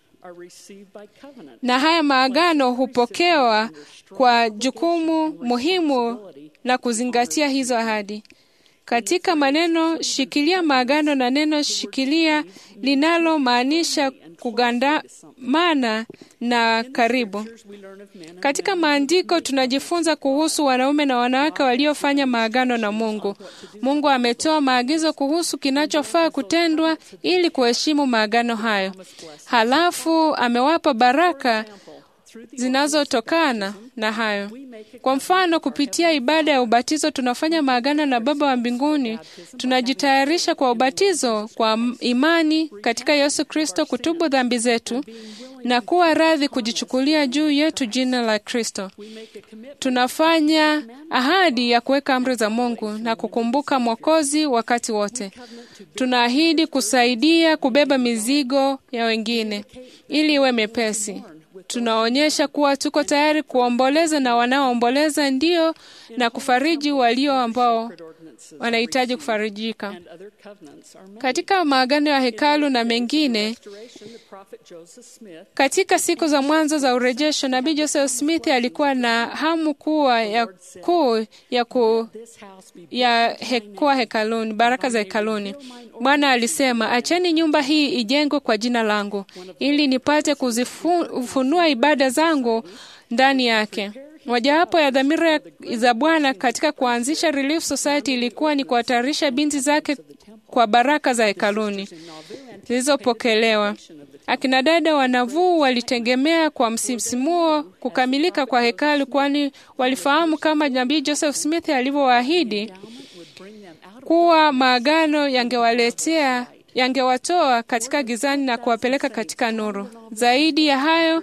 na haya maagano hupokewa kwa jukumu muhimu na kuzingatia hizo ahadi. Katika maneno shikilia maagano na neno shikilia linalomaanisha kugandamana na karibu. Katika maandiko tunajifunza kuhusu wanaume na wanawake waliofanya maagano na Mungu. Mungu ametoa maagizo kuhusu kinachofaa kutendwa ili kuheshimu maagano hayo. Halafu amewapa baraka zinazotokana na hayo. Kwa mfano, kupitia ibada ya ubatizo tunafanya maagano na Baba wa mbinguni. Tunajitayarisha kwa ubatizo kwa imani katika Yesu Kristo, kutubu dhambi zetu na kuwa radhi kujichukulia juu yetu jina la Kristo. Tunafanya ahadi ya kuweka amri za Mungu na kukumbuka Mwokozi wakati wote. Tunaahidi kusaidia kubeba mizigo ya wengine ili iwe mepesi. Tunaonyesha kuwa tuko tayari kuomboleza na wanaoomboleza ndio, na kufariji walio ambao wanahitaji kufarijika. Katika maagano ya hekalu na mengine, katika siku za mwanzo za urejesho, Nabii Joseph Smith alikuwa na hamu kuwa kuwa hekaluni, baraka za hekaluni. Bwana alisema, acheni nyumba hii ijengwe kwa jina langu, ili nipate kuzifunua ibada zangu ndani yake. Mojawapo ya dhamira za Bwana katika kuanzisha Relief Society ilikuwa ni kuhatarisha binti zake kwa baraka za hekaluni zilizopokelewa. Akina dada wanavuu walitegemea kwa msisimuo kukamilika kwa hekalu, kwani walifahamu kama Nabii Joseph Smith alivyowaahidi kuwa maagano yangewatoa katika gizani na kuwapeleka katika nuru. Zaidi ya hayo,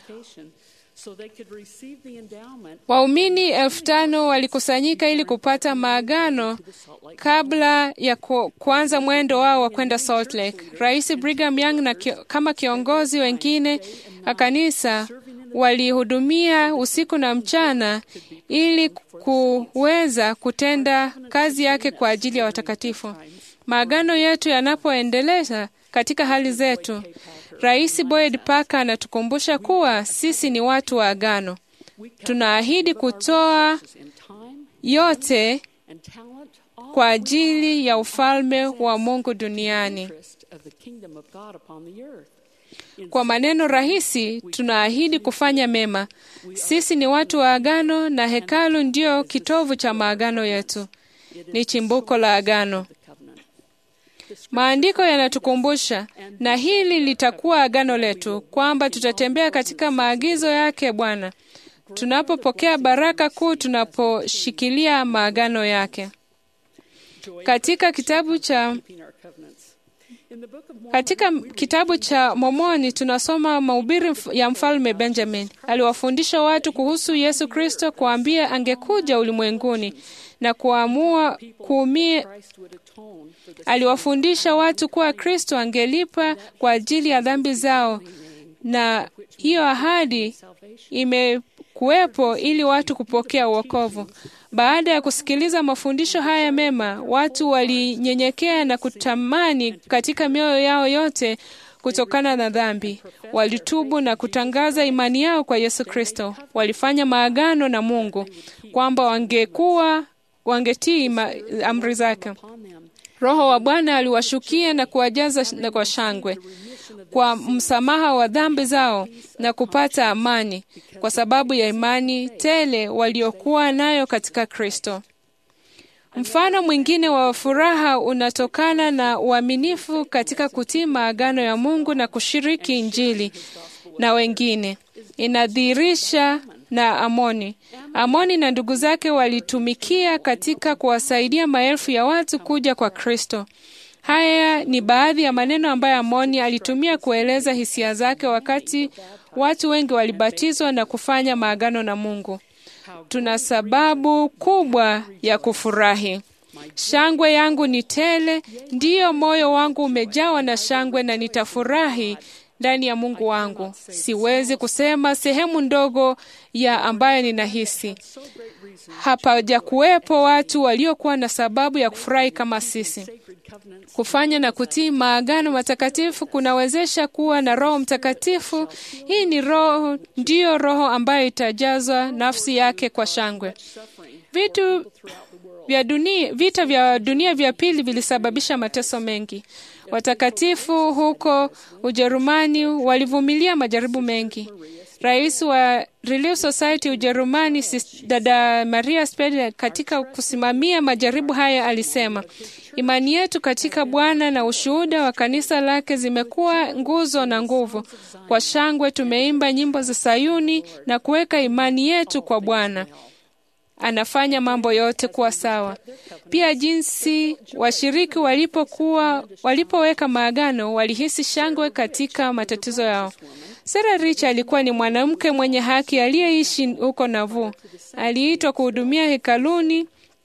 waumini 5,000 walikusanyika ili kupata maagano kabla ya kuanza mwendo wao wa kwenda Salt Lake. Rais Brigham Young na kama kiongozi wengine wa kanisa walihudumia usiku na mchana ili kuweza kutenda kazi yake kwa ajili ya watakatifu. Maagano yetu yanapoendeleza katika hali zetu, Rais Boyd Parker anatukumbusha kuwa sisi ni watu wa agano. Tunaahidi kutoa yote kwa ajili ya ufalme wa Mungu duniani. Kwa maneno rahisi, tunaahidi kufanya mema. Sisi ni watu wa agano na hekalu ndio kitovu cha maagano yetu. Ni chimbuko la agano. Maandiko yanatukumbusha, na hili litakuwa agano letu, kwamba tutatembea katika maagizo yake Bwana, tunapopokea baraka kuu, tunaposhikilia maagano yake. Katika kitabu cha Mormoni tunasoma mahubiri ya Mfalme Benjamin. Aliwafundisha watu kuhusu Yesu Kristo, kuambia angekuja ulimwenguni na aliwafundisha watu kuwa Kristo angelipa kwa ajili ya dhambi zao, na hiyo ahadi imekuwepo ili watu kupokea wokovu. Baada ya kusikiliza mafundisho haya mema, watu walinyenyekea na kutamani katika mioyo yao yote kutokana na dhambi. Walitubu na kutangaza imani yao kwa Yesu Kristo. Walifanya maagano na Mungu kwamba wangekuwa wangetii amri zake. Roho wa Bwana aliwashukia na kuwajaza na kwa shangwe, kwa msamaha wa dhambi zao na kupata amani kwa sababu ya imani tele waliokuwa nayo katika Kristo. Mfano mwingine wa furaha unatokana na uaminifu katika kutii maagano ya Mungu na kushiriki Injili na wengine. Inadhihirisha na Amoni. Amoni na ndugu zake walitumikia katika kuwasaidia maelfu ya watu kuja kwa Kristo. Haya ni baadhi ya maneno ambayo Amoni alitumia kueleza hisia zake wakati watu wengi walibatizwa na kufanya maagano na Mungu. Tuna sababu kubwa ya kufurahi. Shangwe yangu ni tele, ndiyo moyo wangu umejawa na shangwe na nitafurahi ndani ya Mungu wangu. Siwezi kusema sehemu ndogo ya ambayo ninahisi. Hapaja kuwepo watu waliokuwa na sababu ya kufurahi kama sisi. Kufanya na kutii maagano matakatifu kunawezesha kuwa na Roho Mtakatifu. Hii ni roho, ndiyo roho ambayo itajazwa nafsi yake kwa shangwe. Vita vya dunia vya pili vilisababisha mateso mengi. Watakatifu huko Ujerumani walivumilia majaribu mengi. Rais wa Relief Society Ujerumani, dada Maria Spede, katika kusimamia majaribu haya alisema, imani yetu katika Bwana na ushuhuda wa kanisa lake zimekuwa nguzo na nguvu. Kwa shangwe tumeimba nyimbo za Sayuni na kuweka imani yetu kwa Bwana. Anafanya mambo yote kuwa sawa. Pia jinsi washiriki walipoweka maagano walihisi shangwe katika matatizo yao. Sarah Rich alikuwa ni mwanamke mwenye haki aliyeishi huko Nauvoo. Aliitwa kuhudumia hekaluni.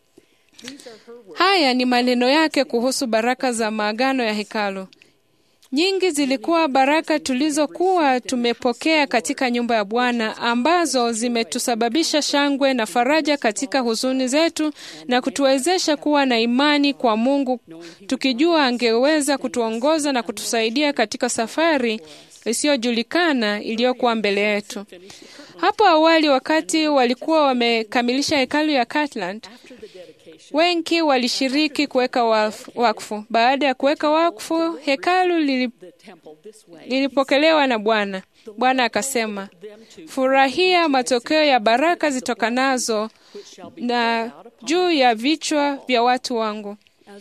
Haya ni maneno yake kuhusu baraka za maagano ya hekalu. Nyingi zilikuwa baraka tulizokuwa tumepokea katika nyumba ya Bwana, ambazo zimetusababisha shangwe na faraja katika huzuni zetu na kutuwezesha kuwa na imani kwa Mungu, tukijua angeweza kutuongoza na kutusaidia katika safari isiyojulikana iliyokuwa mbele yetu. Hapo awali, wakati walikuwa wamekamilisha hekalu ya Kirtland, wengi walishiriki kuweka wakfu. Baada ya kuweka wakfu, hekalu lilipokelewa na Bwana. Bwana akasema, furahia matokeo ya baraka zitokanazo na juu ya vichwa vya watu wangu.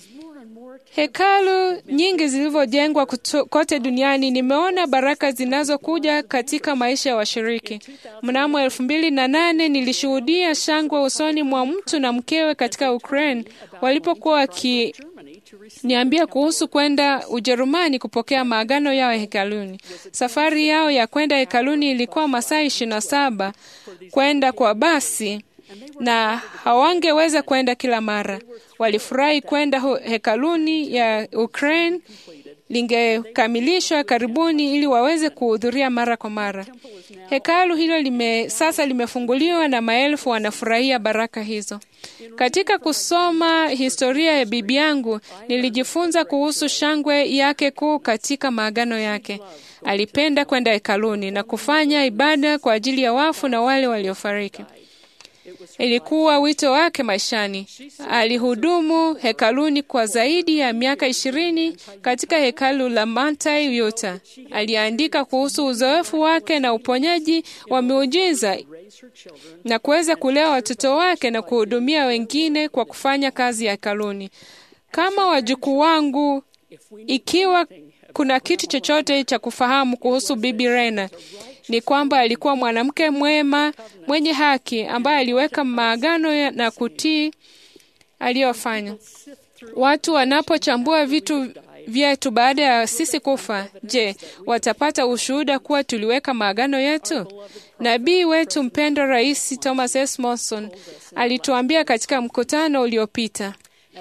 Hekalu nyingi zilivyojengwa kote duniani, nimeona baraka zinazokuja katika maisha ya washiriki. Mnamo 2008 nilishuhudia shangwe usoni mwa mtu na mkewe katika Ukraine walipokuwa wakiniambia kuhusu kwenda Ujerumani kupokea maagano yao hekaluni. Safari yao ya kwenda hekaluni ilikuwa masaa 27 kwenda kwa basi, na hawangeweza kwenda kila mara. Walifurahi kwenda hekaluni ya Ukraine lingekamilishwa karibuni ili waweze kuhudhuria mara kwa mara. Hekalu hilo sasa limefunguliwa na maelfu wanafurahia baraka hizo. Katika kusoma historia ya bibi yangu, nilijifunza kuhusu shangwe yake kuu katika maagano yake. Alipenda kwenda hekaluni na kufanya ibada kwa ajili ya wafu na wale waliofariki. Ilikuwa wito wake maishani. Alihudumu hekaluni kwa zaidi ya miaka 20 katika hekalu la Manti, Utah. Aliandika kuhusu uzoefu wake na uponyaji wa miujiza na kuweza kulea watoto wake na kuhudumia wengine kwa kufanya kazi ya hekaluni. Kama wajukuu wangu, ikiwa kuna kitu chochote cha kufahamu kuhusu Bibi Rena, ni kwamba alikuwa mwanamke mwema, mwenye haki, ambaye aliweka maagano na kutii aliyofanya. Watu wanapochambua vitu vyetu baada ya sisi kufa, je, watapata ushuhuda kuwa tuliweka maagano yetu? Nabii wetu mpendwa Rais Thomas S. Monson alituambia katika mkutano uliopita,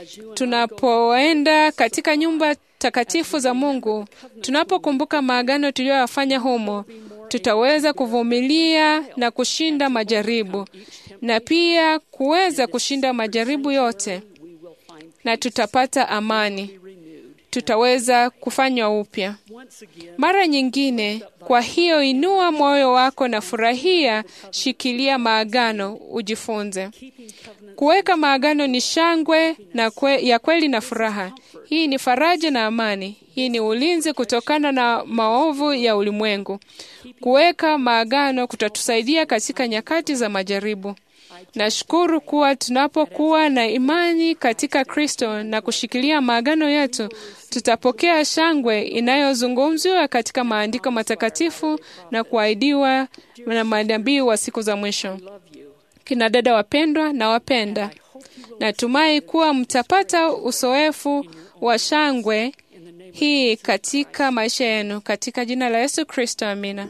tunapoenda katika nyumba takatifu za Mungu, tunapokumbuka maagano tuliyoyafanya humo, tutaweza kuvumilia na kushinda majaribu, na pia kuweza kushinda majaribu yote, na tutapata amani. tutaweza kufanywa upya mara nyingine. Kwa hiyo inua moyo wako na furahia, shikilia maagano, ujifunze. Kuweka maagano ni shangwe na ya kweli na furaha. Hii ni faraja na amani. Hii ni ulinzi kutokana na maovu ya ulimwengu. Kuweka maagano kutatusaidia katika nyakati za majaribu. Nashukuru kuwa tunapokuwa na imani katika Kristo na kushikilia maagano yetu, tutapokea shangwe inayozungumziwa katika maandiko matakatifu na kuahidiwa na manabii wa siku za mwisho. Kina dada wapendwa na wapenda, natumai kuwa mtapata uzoefu wa shangwe hii katika maisha yenu, katika jina la Yesu Kristo, amina.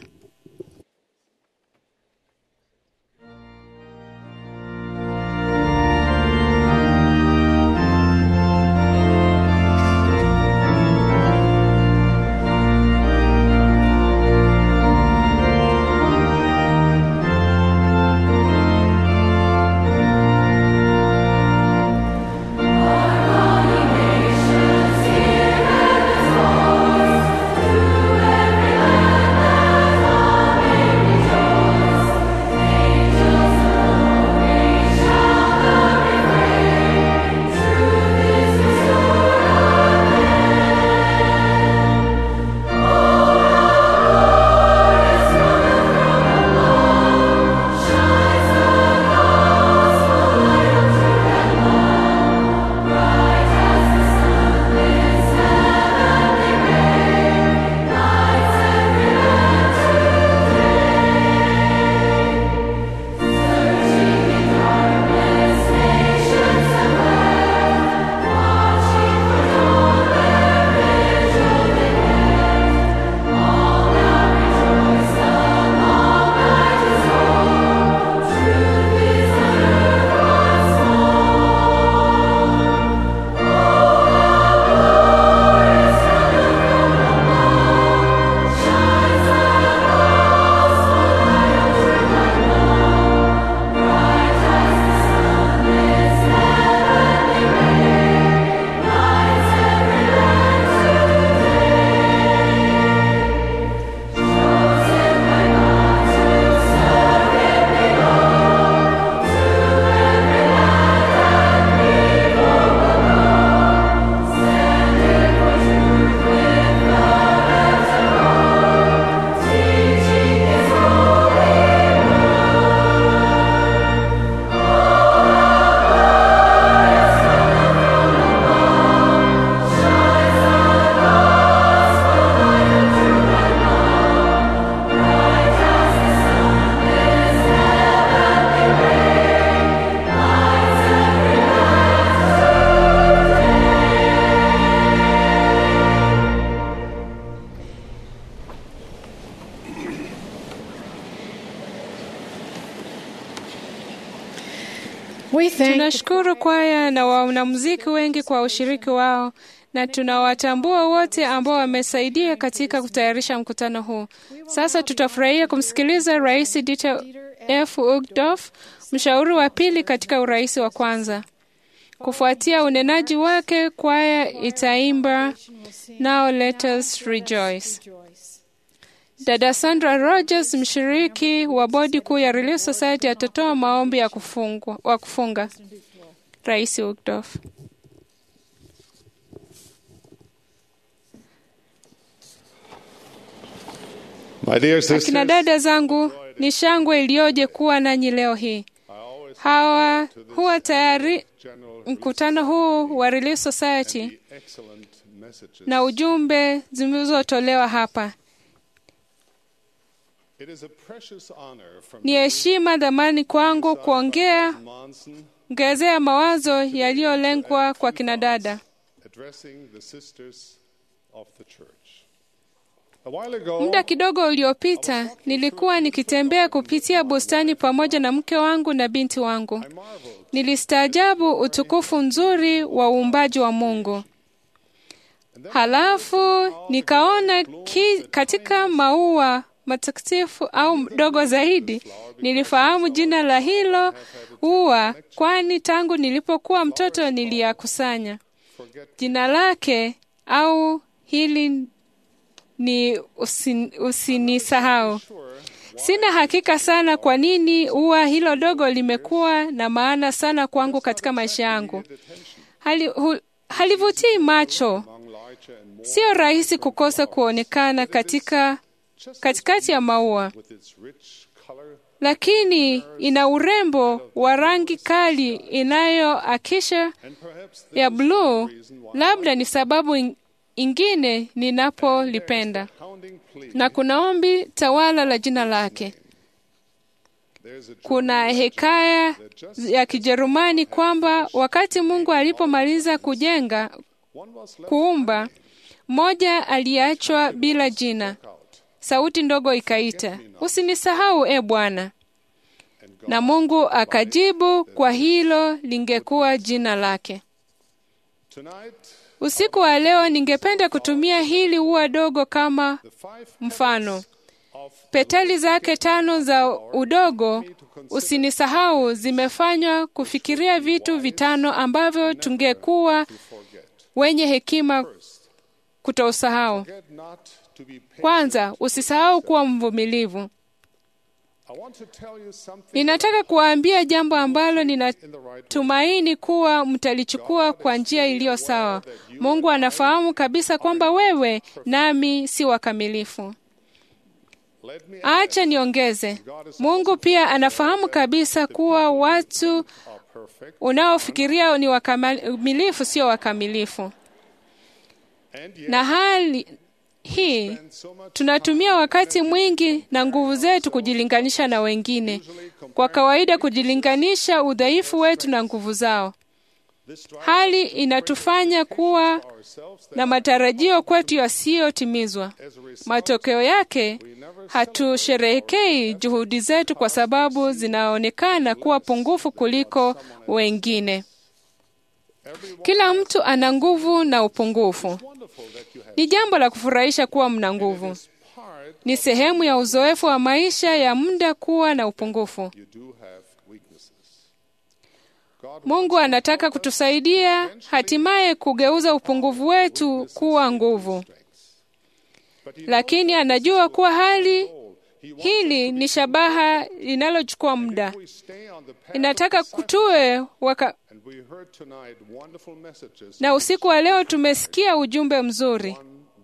Tunashukuru kwaya na wanamuziki wengi kwa ushiriki wao, na tunawatambua wote ambao wamesaidia katika kutayarisha mkutano huu. Sasa tutafurahia kumsikiliza Rais Dieter F. Uchtdorf, mshauri wa pili katika urais wa kwanza. Kufuatia unenaji wake, kwaya itaimba Now Let Us Rejoice. Dada Sandra Rogers, mshiriki wa bodi kuu ya Relief Society, atatoa maombi ya kufunga. Rais Uchtdorf. Akina dada zangu, ni shangwe iliyoje kuwa nanyi leo hii. Huwa tayari mkutano huu wa Relief Society na ujumbe zilizotolewa hapa. Ni heshima dhamani kwangu kuongezea mawazo yaliyolengwa kwa kinadada. Muda kidogo uliopita, nilikuwa nikitembea kupitia bustani pamoja na mke wangu na binti wangu. Nilistaajabu utukufu nzuri wa uumbaji wa Mungu. Halafu nikaona katika maua matakatifu au mdogo zaidi. Nilifahamu jina la hilo ua, kwani tangu nilipokuwa mtoto niliyakusanya. Jina lake au hili ni usinisahau. Sina hakika sana kwa nini ua hilo dogo limekuwa na maana sana kwangu katika maisha yangu. Halivutii macho. Sio rahisi kukosa kuonekana katikati ya maua, lakini ina urembo wa rangi kali inayoakisha ya bluu. Labda ni sababu ingine ninapolipenda, na kuna ombi tawala la jina lake. Kuna hekaya ya Kijerumani kwamba wakati Mungu alipomaliza kuumba, mmoja aliachwa bila jina. Sauti ndogo ikaita, "Usinisahau, e Bwana." Na Mungu akajibu kwa hilo lingekuwa jina lake. Usiku wa leo ningependa kutumia hili ua dogo kama mfano. Petali zake 5 za udogo, usinisahau, zimefanywa kufikiria vitu 5 ambavyo tungekuwa wenye hekima kutosahau. Kwanza, usisahau kuwa mvumilivu. Ninataka kuwaambia jambo ambalo ninatumaini kuwa mtalichukua kwa njia iliyo sawa. Mungu anafahamu kabisa kwamba wewe nami si wakamilifu. Acha niongeze. Mungu pia anafahamu kabisa kuwa watu unaofikiria ni wakamilifu sio wakamilifu. Na hali hii tunatumia wakati mwingi na nguvu zetu kujilinganisha na wengine. Kwa kawaida kujilinganisha udhaifu wetu na nguvu zao. Hali inatufanya kuwa na matarajio kwetu yasiyotimizwa. Matokeo yake, hatusherehekei juhudi zetu kwa sababu zinaonekana kuwa pungufu kuliko wengine. Kila mtu ana nguvu na upungufu. Ni jambo la kufurahisha kuwa mna nguvu. Ni sehemu ya uzoefu wa maisha ya muda kuwa na upungufu. Mungu anataka kutusaidia hatimaye kugeuza upungufu wetu kuwa nguvu. Lakini anajua kuwa hili ni shabaha linalochukua muda. Inataka kutue na usiku wa leo tumesikia ujumbe mzuri.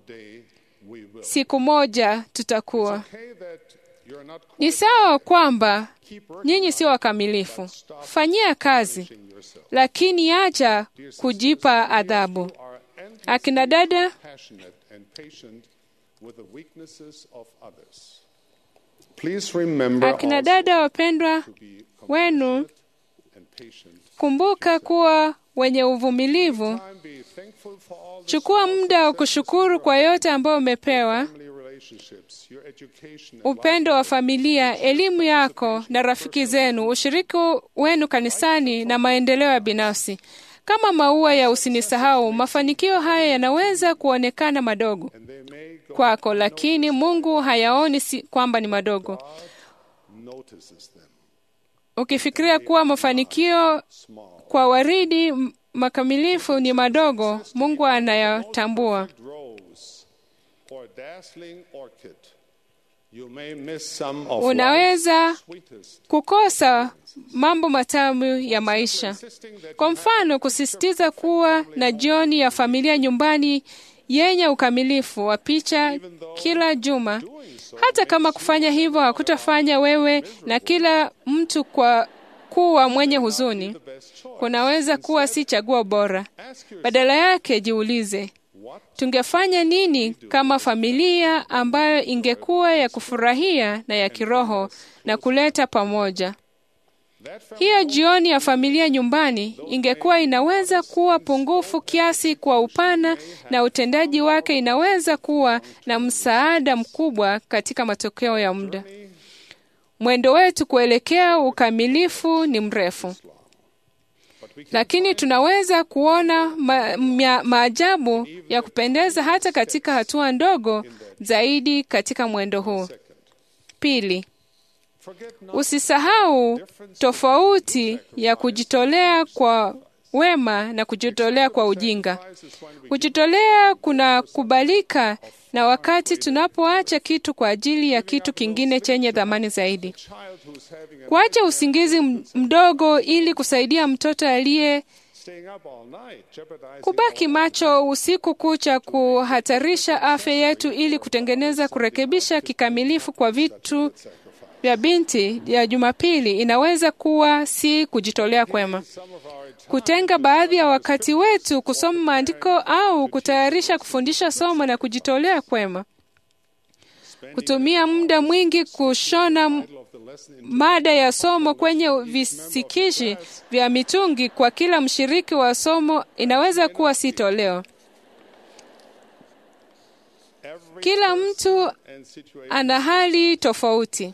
Siku moja tutakuwa. Ni sawa kwamba nyinyi si wakamilifu. Fanyia kazi, lakini acha kujipa adhabu. Akina dada, wapendwa wenu, kumbuka kuwa wenye uvumilivu. Chukua muda wa kushukuru kwa yote ambayo umepewa: upendo wa familia, elimu yako na rafiki zenu, ushiriki wenu kanisani na maendeleo ya binafsi. Kama maua ya usinisahau, mafanikio haya yanaweza kuonekana madogo kwako, lakini Mungu hayaoni kwamba ni madogo. Ukifikiria kuwa mafanikio kwa waridi makamilifu ni madogo, Mungu anayatambua. Unaweza kukosa mambo matamu ya maisha. Kwa mfano, kusisitiza kuwa na jioni ya familia nyumbani yenye ukamilifu wa picha kila juma. Hata kama kufanya hivyo hakutafanya wewe na kila mtu kwa kuwa mwenye huzuni, kunaweza kuwa si chaguo bora. Badala yake, jiulize, tungefanya nini kama familia ambayo ingekuwa ya kufurahia na ya kiroho na kuleta pamoja? Hiyo jioni ya familia nyumbani ingekuwa inaweza kuwa pungufu kiasi kwa upana, na utendaji wake inaweza kuwa na msaada mkubwa katika matokeo ya muda. Mwendo wetu kuelekea ukamilifu ni mrefu, lakini tunaweza kuona maajabu ya kupendeza hata katika hatua ndogo zaidi katika mwendo huu. Pili, usisahau tofauti ya kujitolea kwa wema na kujitolea kwa ujinga. Kujitolea kunakubalika na wakati tunapoacha kitu kwa ajili ya kitu kingine chenye thamani zaidi. Kuacha usingizi mdogo ili kusaidia mtoto aliye kubaki macho usiku kucha kuhatarisha afya yetu ili kutengeneza kurekebisha kikamilifu kwa vitu vya binti ya Jumapili inaweza kuwa si kujitolea kwema. Kutenga baadhi ya wakati wetu kusoma maandiko au kutayarisha kufundisha somo na kujitolea kwema. Kutumia muda mwingi kushona mada ya somo kwenye visikishi vya mitungi kwa kila mshiriki wa somo inaweza kuwa si toleo. Kila mtu ana hali tofauti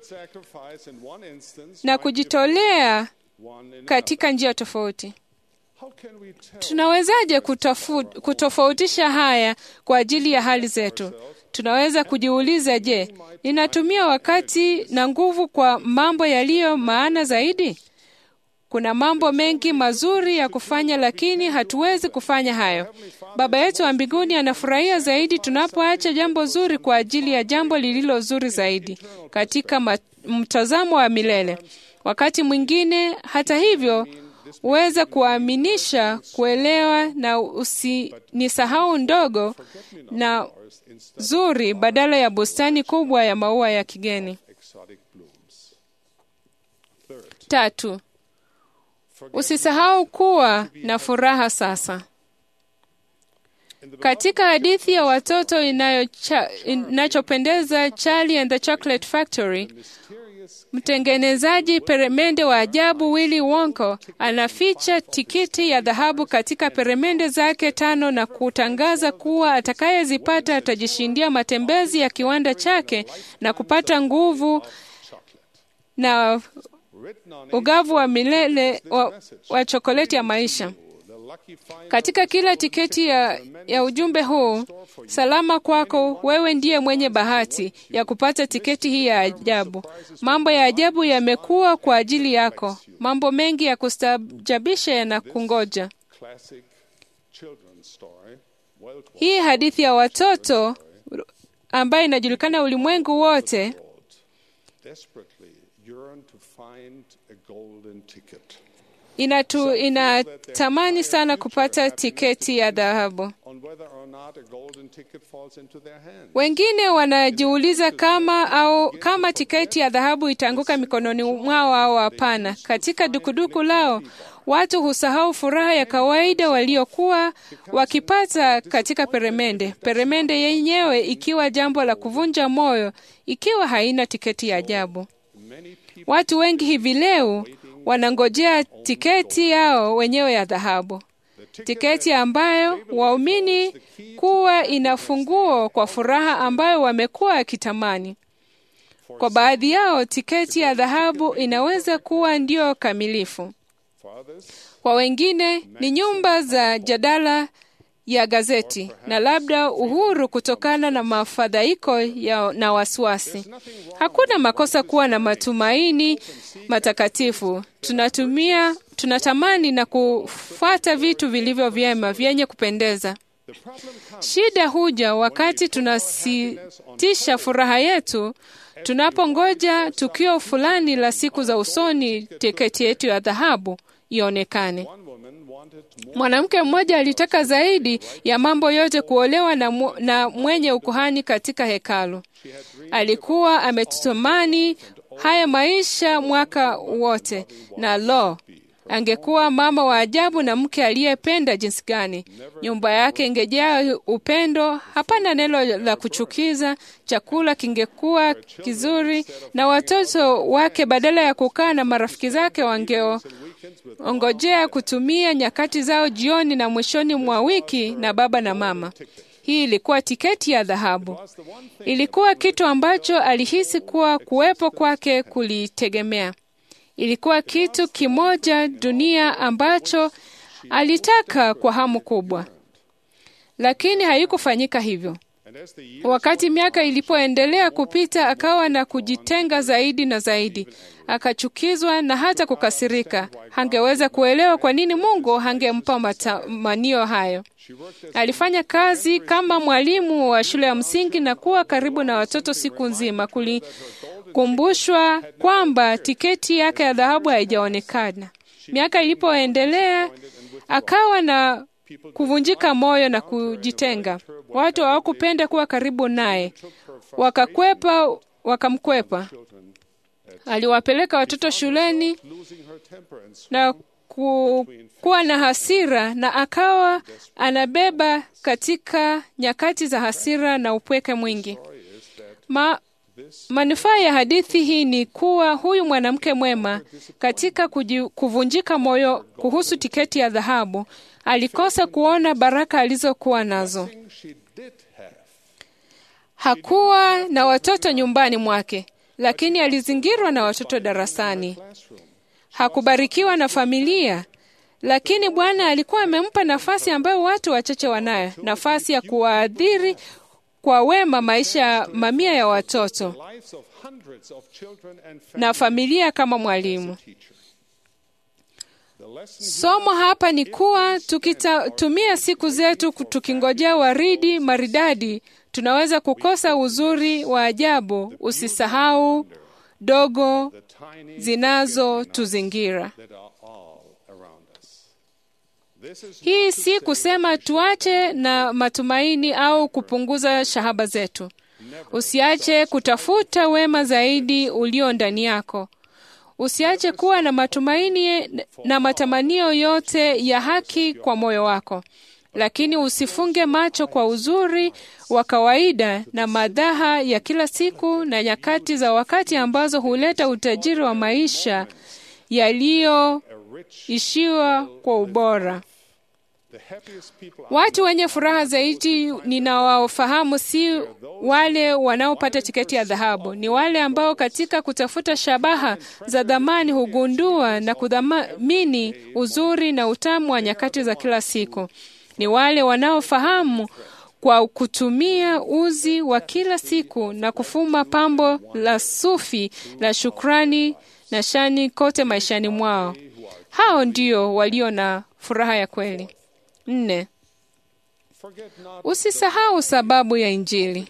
na kujitolea katika njia tofauti. Tunawezaje kutofautisha haya kwa ajili ya hali zetu? Tunaweza kujiuliza, je, ninatumia wakati na nguvu kwa mambo yaliyo maana zaidi? Kuna mambo mengi mazuri ya kufanya, lakini hatuwezi kufanya hayo. Baba yetu wa mbinguni anafurahia zaidi tunapoacha jambo zuri kwa ajili ya jambo lililo zuri zaidi katika mtazamo wa milele. Wakati mwingine, hata hivyo, uweza kuaminisha kuelewa na usinisahau ndogo na zuri badala ya bustani kubwa ya maua ya kigeni. 3. Usisahau kuwa na furaha sasa. Katika hadithi ya watoto inachopendeza Charlie and the Chocolate Factory, mtengenezaji peremende wa ajabu Willy Wonka anaficha tikiti ya dhahabu katika peremende zake 5 na kutangaza kuwa atakayezipata atajishindia matembezi ya kiwanda chake na kupata nguvu na ugavu wa milele wa chokoleti ya maisha. Katika kila tiketi ya ujumbe huu, salama kwako, wewe ndiye mwenye bahati ya kupata tiketi hii ya ajabu. Mambo ya ajabu yamekuwa kwa ajili yako. Mambo mengi ya kustaajabisha yanakungoja. Hii hadithi ya watoto ambayo inajulikana ulimwengu wote inatamani sana kupata tiketi ya dhahabu. Wengine wanajiuliza kama tiketi ya dhahabu itaanguka mikononi mwao au hapana. Katika dukuduku lao, watu husahau furaha ya kawaida waliokuwa wakipata katika peremende. Peremende yenyewe ikiwa jambo la kuvunja moyo ikiwa haina tiketi ya ajabu. Watu wengi hivi leo wanangojea tiketi yao wenyewe ya dhahabu, tiketi ambayo waumini kuwa ina funguo kwa furaha ambayo wamekuwa wakitamani. Kwa baadhi yao, tiketi ya dhahabu inaweza kuwa ndio kamilifu. Kwa wengine ni nyumba za jadala ya gazeti na labda uhuru kutokana na mafadhaiko na wasiwasi. Hakuna makosa kuwa na matumaini matakatifu. Tunatamani na kufuata vitu vilivyo vyema, vyenye kupendeza. Shida huja wakati tunasitisha furaha yetu, tunapongoja tukio fulani la siku za usoni tiketi yetu ya dhahabu ionekane. Mwanamke mmoja alitaka zaidi ya mambo yote kuolewa na mwenye ukuhani katika hekalu. Alikuwa ametutamani haya maisha mwaka wote, na angekuwa mama wa ajabu na mke aliyependa jinsi gani. Nyumba yake ingejaa upendo, hapana neno la kuchukiza, chakula kingekuwa kizuri, na watoto wake badala ya kukaa na marafiki zake wangeongojea kutumia nyakati zao jioni na mwishoni mwa wiki na baba na mama. Hii ilikuwa tiketi ya dhahabu. Ilikuwa kitu ambacho alihisi kuwa kuwepo kwake kulitegemea. Ilikuwa kitu kimoja dunia ambacho alitaka kwa hamu kubwa. Lakini haikufanyika hivyo. Wakati miaka ilipoendelea kupita, akawa na kujitenga zaidi na zaidi. Akachukizwa na hata kukasirika. Hangeweza kuelewa kwa nini Mungu hangempa matamanio hayo. Alifanya kazi kama mwalimu wa shule ya msingi na kuwa karibu na watoto siku nzima, kulikumbushwa kwamba tiketi yake ya dhahabu haijaonekana. Miaka ilipoendelea, akawa na kuvunjika moyo na kujitenga. Watu hawakupenda kuwa karibu naye, wakamkwepa. Aliwapeleka watoto shuleni na kuwa na hasira, na akawa anabeba katika nyakati za hasira na upweke mwingi. Manufaa ya hadithi hii ni kuwa huyu mwanamke mwema, katika kuvunjika moyo kuhusu tiketi ya dhahabu, alikosa kuona baraka alizokuwa nazo. Hakuwa na watoto nyumbani mwake, lakini alizingirwa na watoto darasani. Hakubarikiwa na familia, lakini Bwana alikuwa amempa nafasi ambayo watu wachache wanayo, nafasi ya kuwaadhiri kwa wema maisha ya mamia ya watoto na familia kama mwalimu. Somo hapa ni kuwa tukitumia siku zetu tukingojea waridi maridadi, tunaweza kukosa uzuri wa ajabu. Usisahau dogo zinazotuzingira. Hii si kusema tuache na matumaini au kupunguza shahaba zetu. Usiache kutafuta wema zaidi ulio ndani yako. Usiache kuwa na matumaini na matamanio yote ya haki kwa moyo wako, lakini usifunge macho kwa uzuri wa kawaida na madhaha ya kila siku na nyakati za wakati ambazo huleta utajiri wa maisha yaliyoishiwa kwa ubora. Watu wenye furaha zaidi ninawafahamu si wale wanaopata tiketi ya dhahabu, ni wale ambao katika kutafuta shabaha za dhamani hugundua na kudhamini uzuri na utamu wa nyakati za kila siku. Ni wale wanaofahamu kwa kutumia uzi wa kila siku na kufuma pambo la sufi la shukrani na shani kote maishani mwao. Hao ndio walio na furaha ya kweli. 4. Usisahau sababu ya Injili.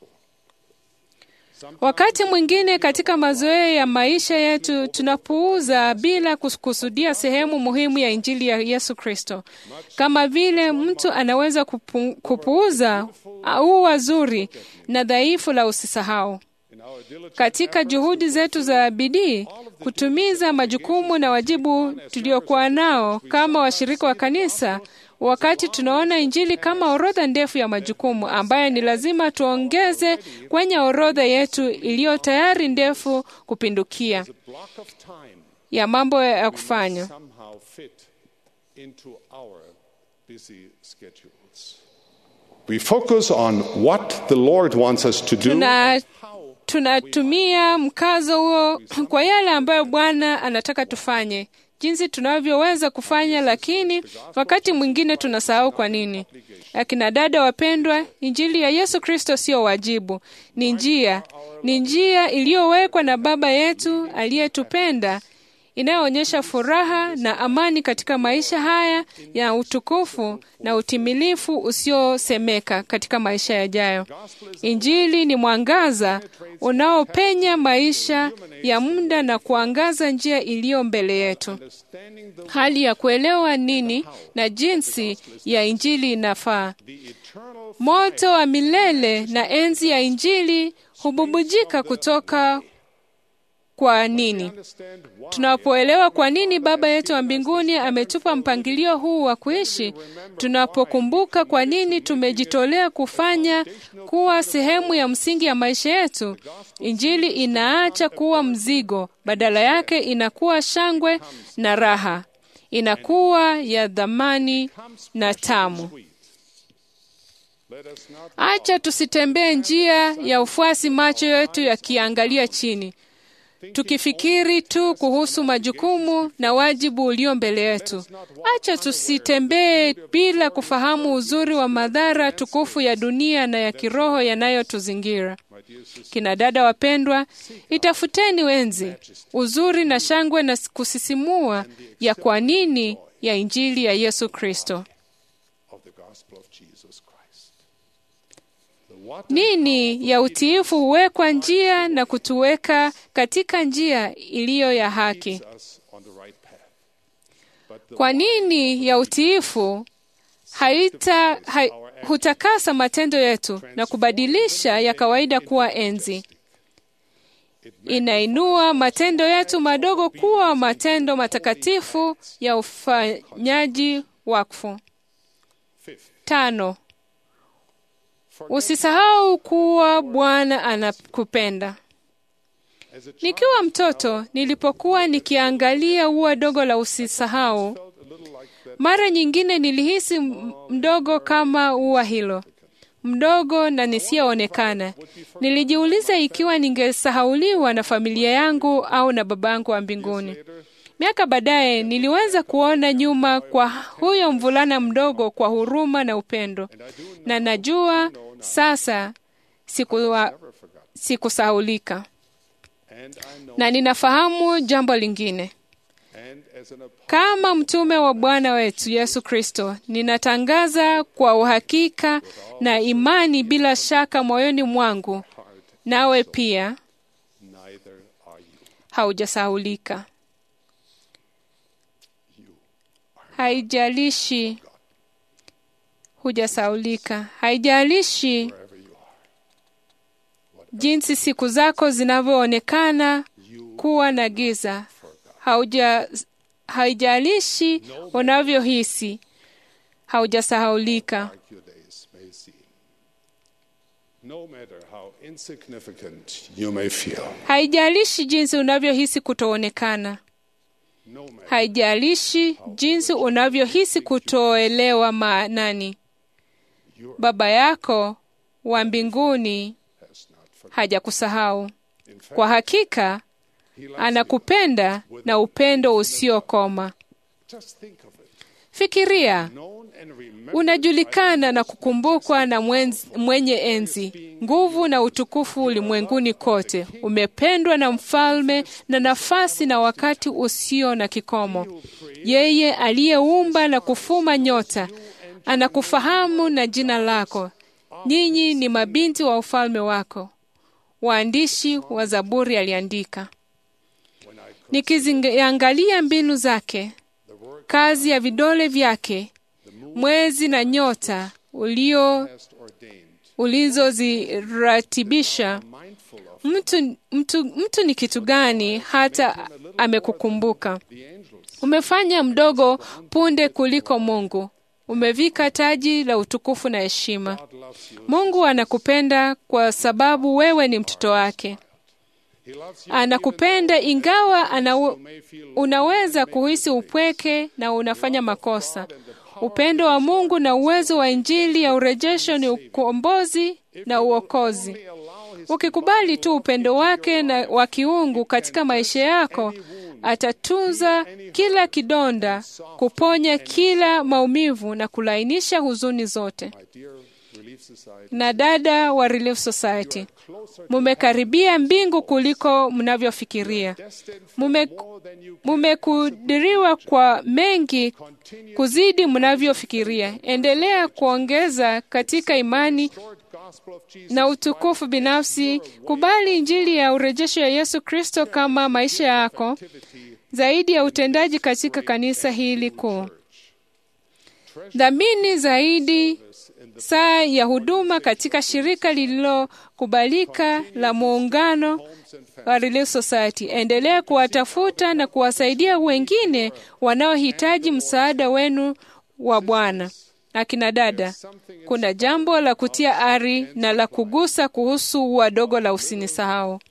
Wakati mwingine katika mazoea ya maisha yetu tunapuuza bila kukusudia sehemu muhimu ya Injili ya Yesu Kristo. Kama vile mtu anaweza kupuuza ua zuri na dhaifu la usisahau. Katika juhudi zetu za bidii kutumiza majukumu na wajibu tuliokuwa nao kama washirika wa kanisa, wakati tunaona Injili kama orodha ndefu ya majukumu ambayo ni lazima tuongeze kwenye orodha yetu iliyo tayari ndefu kupindukia ya mambo ya kufanya. We focus on what the Lord wants us to do. Tunatumia mkazo huo kwa yale ambayo Bwana anataka tufanye, jinsi tunavyoweza kufanya, lakini wakati mwingine tunasahau kwa nini. Akina dada wapendwa, Injili ya Yesu Kristo sio wajibu, ni njia iliyowekwa na Baba yetu aliyetupenda, inayoonyesha furaha na amani katika maisha haya ya utukufu na utimilifu usiosemeka katika maisha yajayo. Injili ni mwangaza unaopenya maisha ya muda na kuangaza njia iliyo mbele yetu. Hali ya kuelewa nini na jinsi ya Injili inafaa. Moto wa milele na enzi ya Injili hububujika kutoka kwa nini. Tunapoelewa kwa nini Baba yetu wa mbinguni ametupa mpangilio huu wa kuishi, tunapokumbuka kwa nini tumejitolea kufanya kuwa sehemu ya msingi ya maisha yetu, Injili inaacha kuwa mzigo, badala yake inakuwa shangwe na raha, inakuwa ya dhamani na tamu. Acha tusitembee njia ya ufuasi macho yetu yakiangalia chini. tukifikiri tu kuhusu majukumu na wajibu ulio mbele yetu. Acha tusitembee bila kufahamu uzuri wa madhara tukufu ya dunia na ya kiroho yanayotuzingira. Kina dada wapendwa, itafuteni enzi, uzuri na shangwe na kusisimua ya kwa nini ya Injili ya Yesu Kristo. Nini ya utiifu huwekwa njia na kutuweka katika njia iliyo ya haki. Kwa nini ya utiifu hutakasa matendo yetu na kubadilisha ya kawaida kuwa enzi. Inainua matendo yetu madogo kuwa matendo matakatifu ya ufanyaji wakfu. 5. Usisahau kuwa Bwana anakupenda. Nikiwa mtoto, nilipokuwa nikiangalia ua dogo la usisahau, mara nyingine nilihisi mdogo kama ua hilo, mdogo na nisiyoonekana. Nilijiuliza ikiwa ningesahauliwa na familia yangu au na babangu wa mbinguni. Miaka baadaye niliweza kuona nyuma kwa huyo mvulana mdogo kwa huruma na upendo, na najua sasa sikusahaulika. Na ninafahamu jambo lingine. Kama mtume wa Bwana wetu Yesu Kristo, ninatangaza kwa uhakika na imani bila shaka moyoni mwangu, nawe pia haujasahulika. Haijalishi hujasahulika. Haijalishi jinsi siku zako zinavyoonekana kuwa na giza. Haijalishi unavyohisi, haujasahulika. Haijalishi jinsi unavyohisi kutoonekana. Haijalishi jinsi unavyohisi kutoelewa maanani. Baba yako wa mbinguni hajakusahau. Kwa hakika, anakupenda na upendo usiokoma. Fikiria, unajulikana na kukumbukwa na mwenye enzi, nguvu na utukufu ulimwenguni kote. Umependwa na mfalme na nafasi na wakati usio na kikomo. Yeye aliyeumba na kufuma nyota anakufahamu na jina lako. Nyinyi ni mabinti wa ufalme wako. Waandishi wa Zaburi aliandika. Nikiziangalia mbinu zake, kazi ya vidole vyake, mwezi na nyota ulizoziratibisha, mtu ni kitu gani hata amekukumbuka? Umefanya mdogo punde kuliko Mungu. Umevika taji la utukufu na heshima. Mungu anakupenda kwa sababu wewe ni mtoto wake. Anakupenda ingawa unaweza kuhisi upweke na unafanya makosa. Upendo wa Mungu na uwezo wa Injili ya urejesho ni ukombozi na uokozi. Ukikubali tu upendo wake na wa kiungu katika maisha yako, atatunza kila kidonda, kuponya kila maumivu na kulainisha huzuni zote. Na dada wa Relief Society, mumekaribia mbingu kuliko mnavyofikiria. Mumekudiriwa kwa mengi kuzidi mnavyofikiria. Endelea kuongeza katika imani na utukufu binafsi. Kubali Injili ya urejesho ya Yesu Kristo kama maisha yako, zaidi ya utendaji katika kanisa hili kuu. Dhamini zaidi saa ya huduma katika shirika lililokubalika la muungano wa Relief Society. Endelea kuwatafuta na kuwasaidia wengine wanaohitaji msaada wenu wa Bwana. Akina dada, kuna jambo la kutia ari na la kugusa kuhusu wadogo la usinisahau.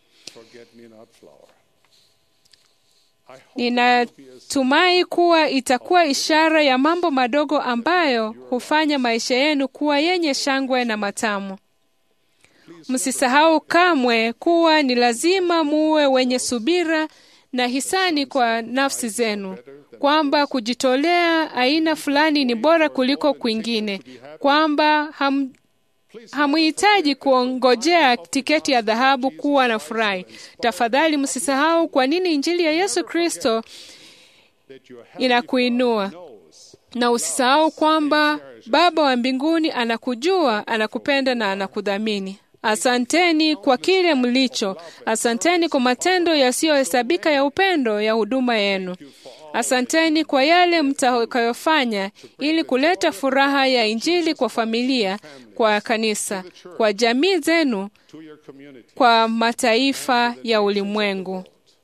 Ninatumai kuwa itakuwa ishara ya mambo madogo ambayo hufanya maisha yenu kuwa yenye shangwe na matamu. Msisahau kamwe kuwa ni lazima muwe wenye subira na hisani kwa nafsi zenu, kwamba kujitolea aina fulani ni bora kuliko kwingine, kwamba hamuhitaji kuongojea tiketi ya dhahabu kuwa na furahi. Tafadhali msisahau kwa nini Injili ya Yesu Kristo inakuinua, na usisahau kwamba Baba wa mbinguni anakujua, anakupenda na anakudhamini. Asanteni kwa kile mlicho. Asanteni kwa matendo yasiyohesabika ya upendo ya huduma yenu. Asanteni kwa yale mtakayofanya ili kuleta furaha ya Injili kwa familia, kwa kanisa, kwa jamii zenu, kwa mataifa ya ulimwengu.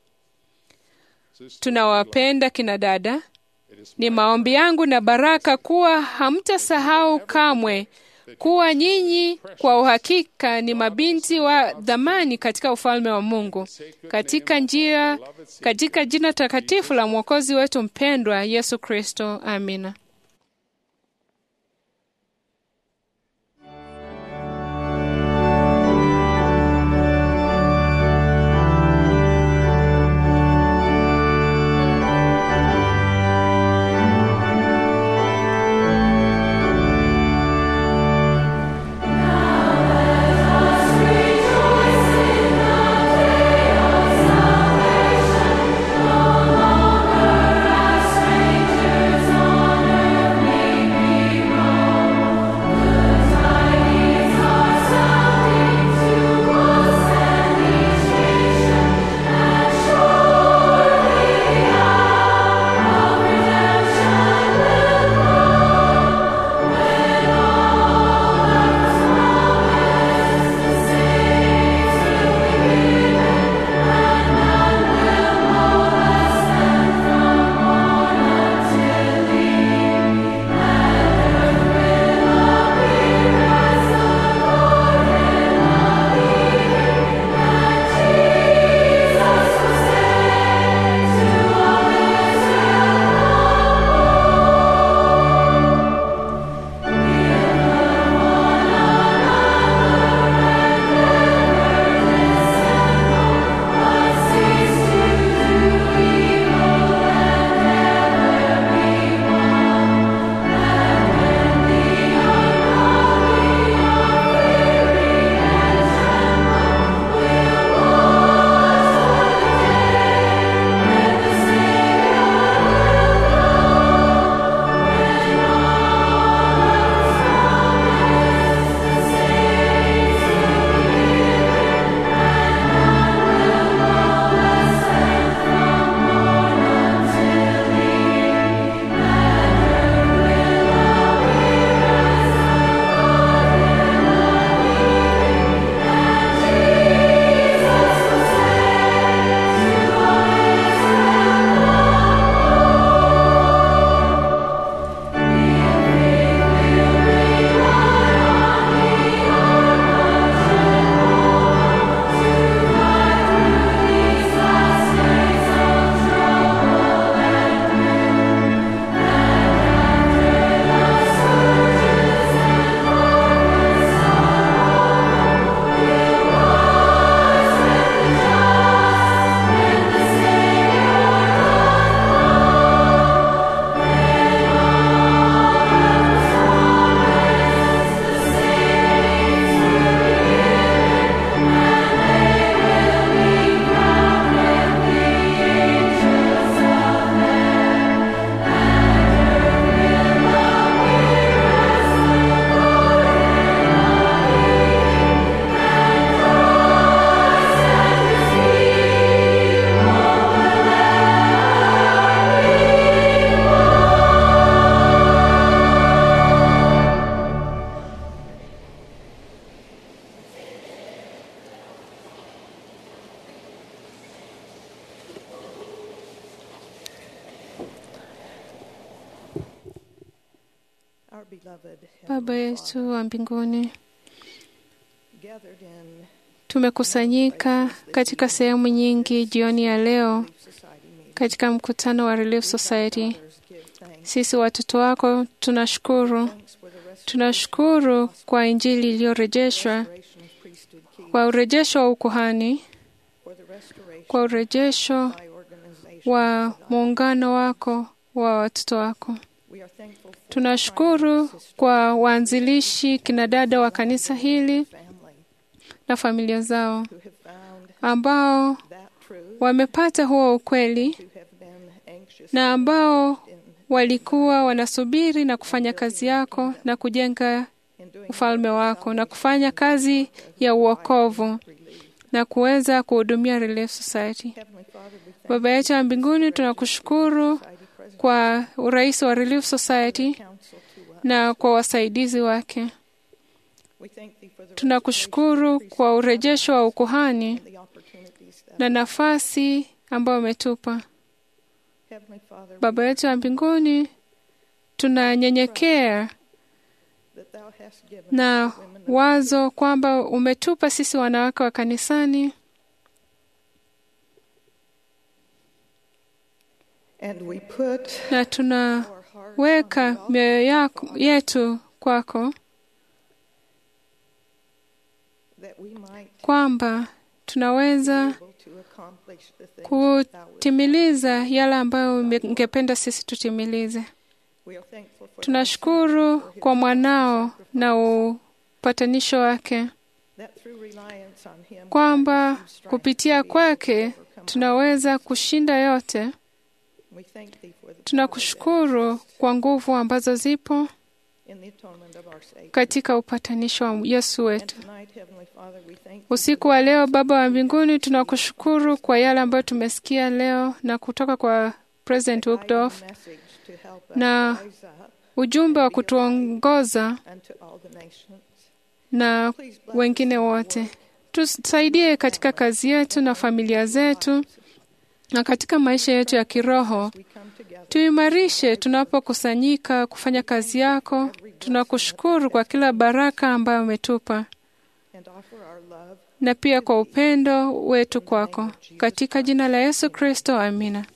Tunawapenda kina dada. Ni maombi yangu na baraka kuwa hamtasahau kamwe kuwa nyinyi kwa uhakika ni mabinti wa dhamani katika ufalme wa Mungu, katika jina takatifu la Mwokozi wetu mpendwa Yesu Kristo. Amina. Baba yetu wa mbinguni, tumekusanyika katika sehemu nyingi jioni ya leo katika mkutano wa Relief Society. Sisi watoto wako tunashukuru kwa Injili iliyorejeshwa kwa urejesho wa ukuhani, for the restoration kwa urejesho of thy organization. wa muungano wako wa watoto wako. We are thankful for Tunashukuru kwa waanzilishi kinadada wa kanisa hili the family na familia zao who have found ambao that truth, wamepata huo ukweli who have been anxious na ambao walikuwa wanasubiri na kufanya kazi yako na kujenga in doing ufalme wako na kufanya kazi ya uokovu na kuweza kuhudumia Relief Society. Heavenly Father, we thank Baba yetu wa mbinguni, tunakushukuru kwa urais wa Relief Society counsel to us. na kwa wasaidizi wake. We thank thee for the Tunakushukuru kwa urejesho wa ukuhani the opportunities that na nafasi ambayo umetupa. Heavenly Father, Baba yetu wa mbinguni, tunanyenyekea that thou hast given na women of wazo kwamba umetupa sisi wanawake wa kanisani, and we put na our hearts tunaweka mioyo yetu kwako that we might kwamba tunaweza be able to accomplish the things that thou wouldst have. kutimiliza yale ambayo ungependa sisi tutimilize. We are thankful for Tunashukuru kwa mwanao na upatanisho wake, that through reliance on him kwamba we receive strength kupitia to be able to kwake overcome tunaweza kushinda yote. our- We thank thee for the power Tunakushukuru kwa nguvu ambazo zipo in the atonement of our Savior. katika upatanisho wa Yesu And wetu. tonight, Heavenly Father, we thank thee Usiku wa leo, Baba wa mbinguni, tunakushukuru kwa yale ambayo tumesikia leo na kutoka kwa President for thy Woodruff message to help us na rise up ujumbe wa kutuongoza unto all the nations. na wengine wote. Tusaidie katika kazi yetu na familia zetu na katika maisha yetu ya kiroho. We come together Tuimarishe tunapokusanyika kufanya kazi yako. Tunakushukuru kwa kila baraka ambayo umetupa and offer our love na pia kwa upendo wetu kwako. Katika jina la Yesu Kristo, amina.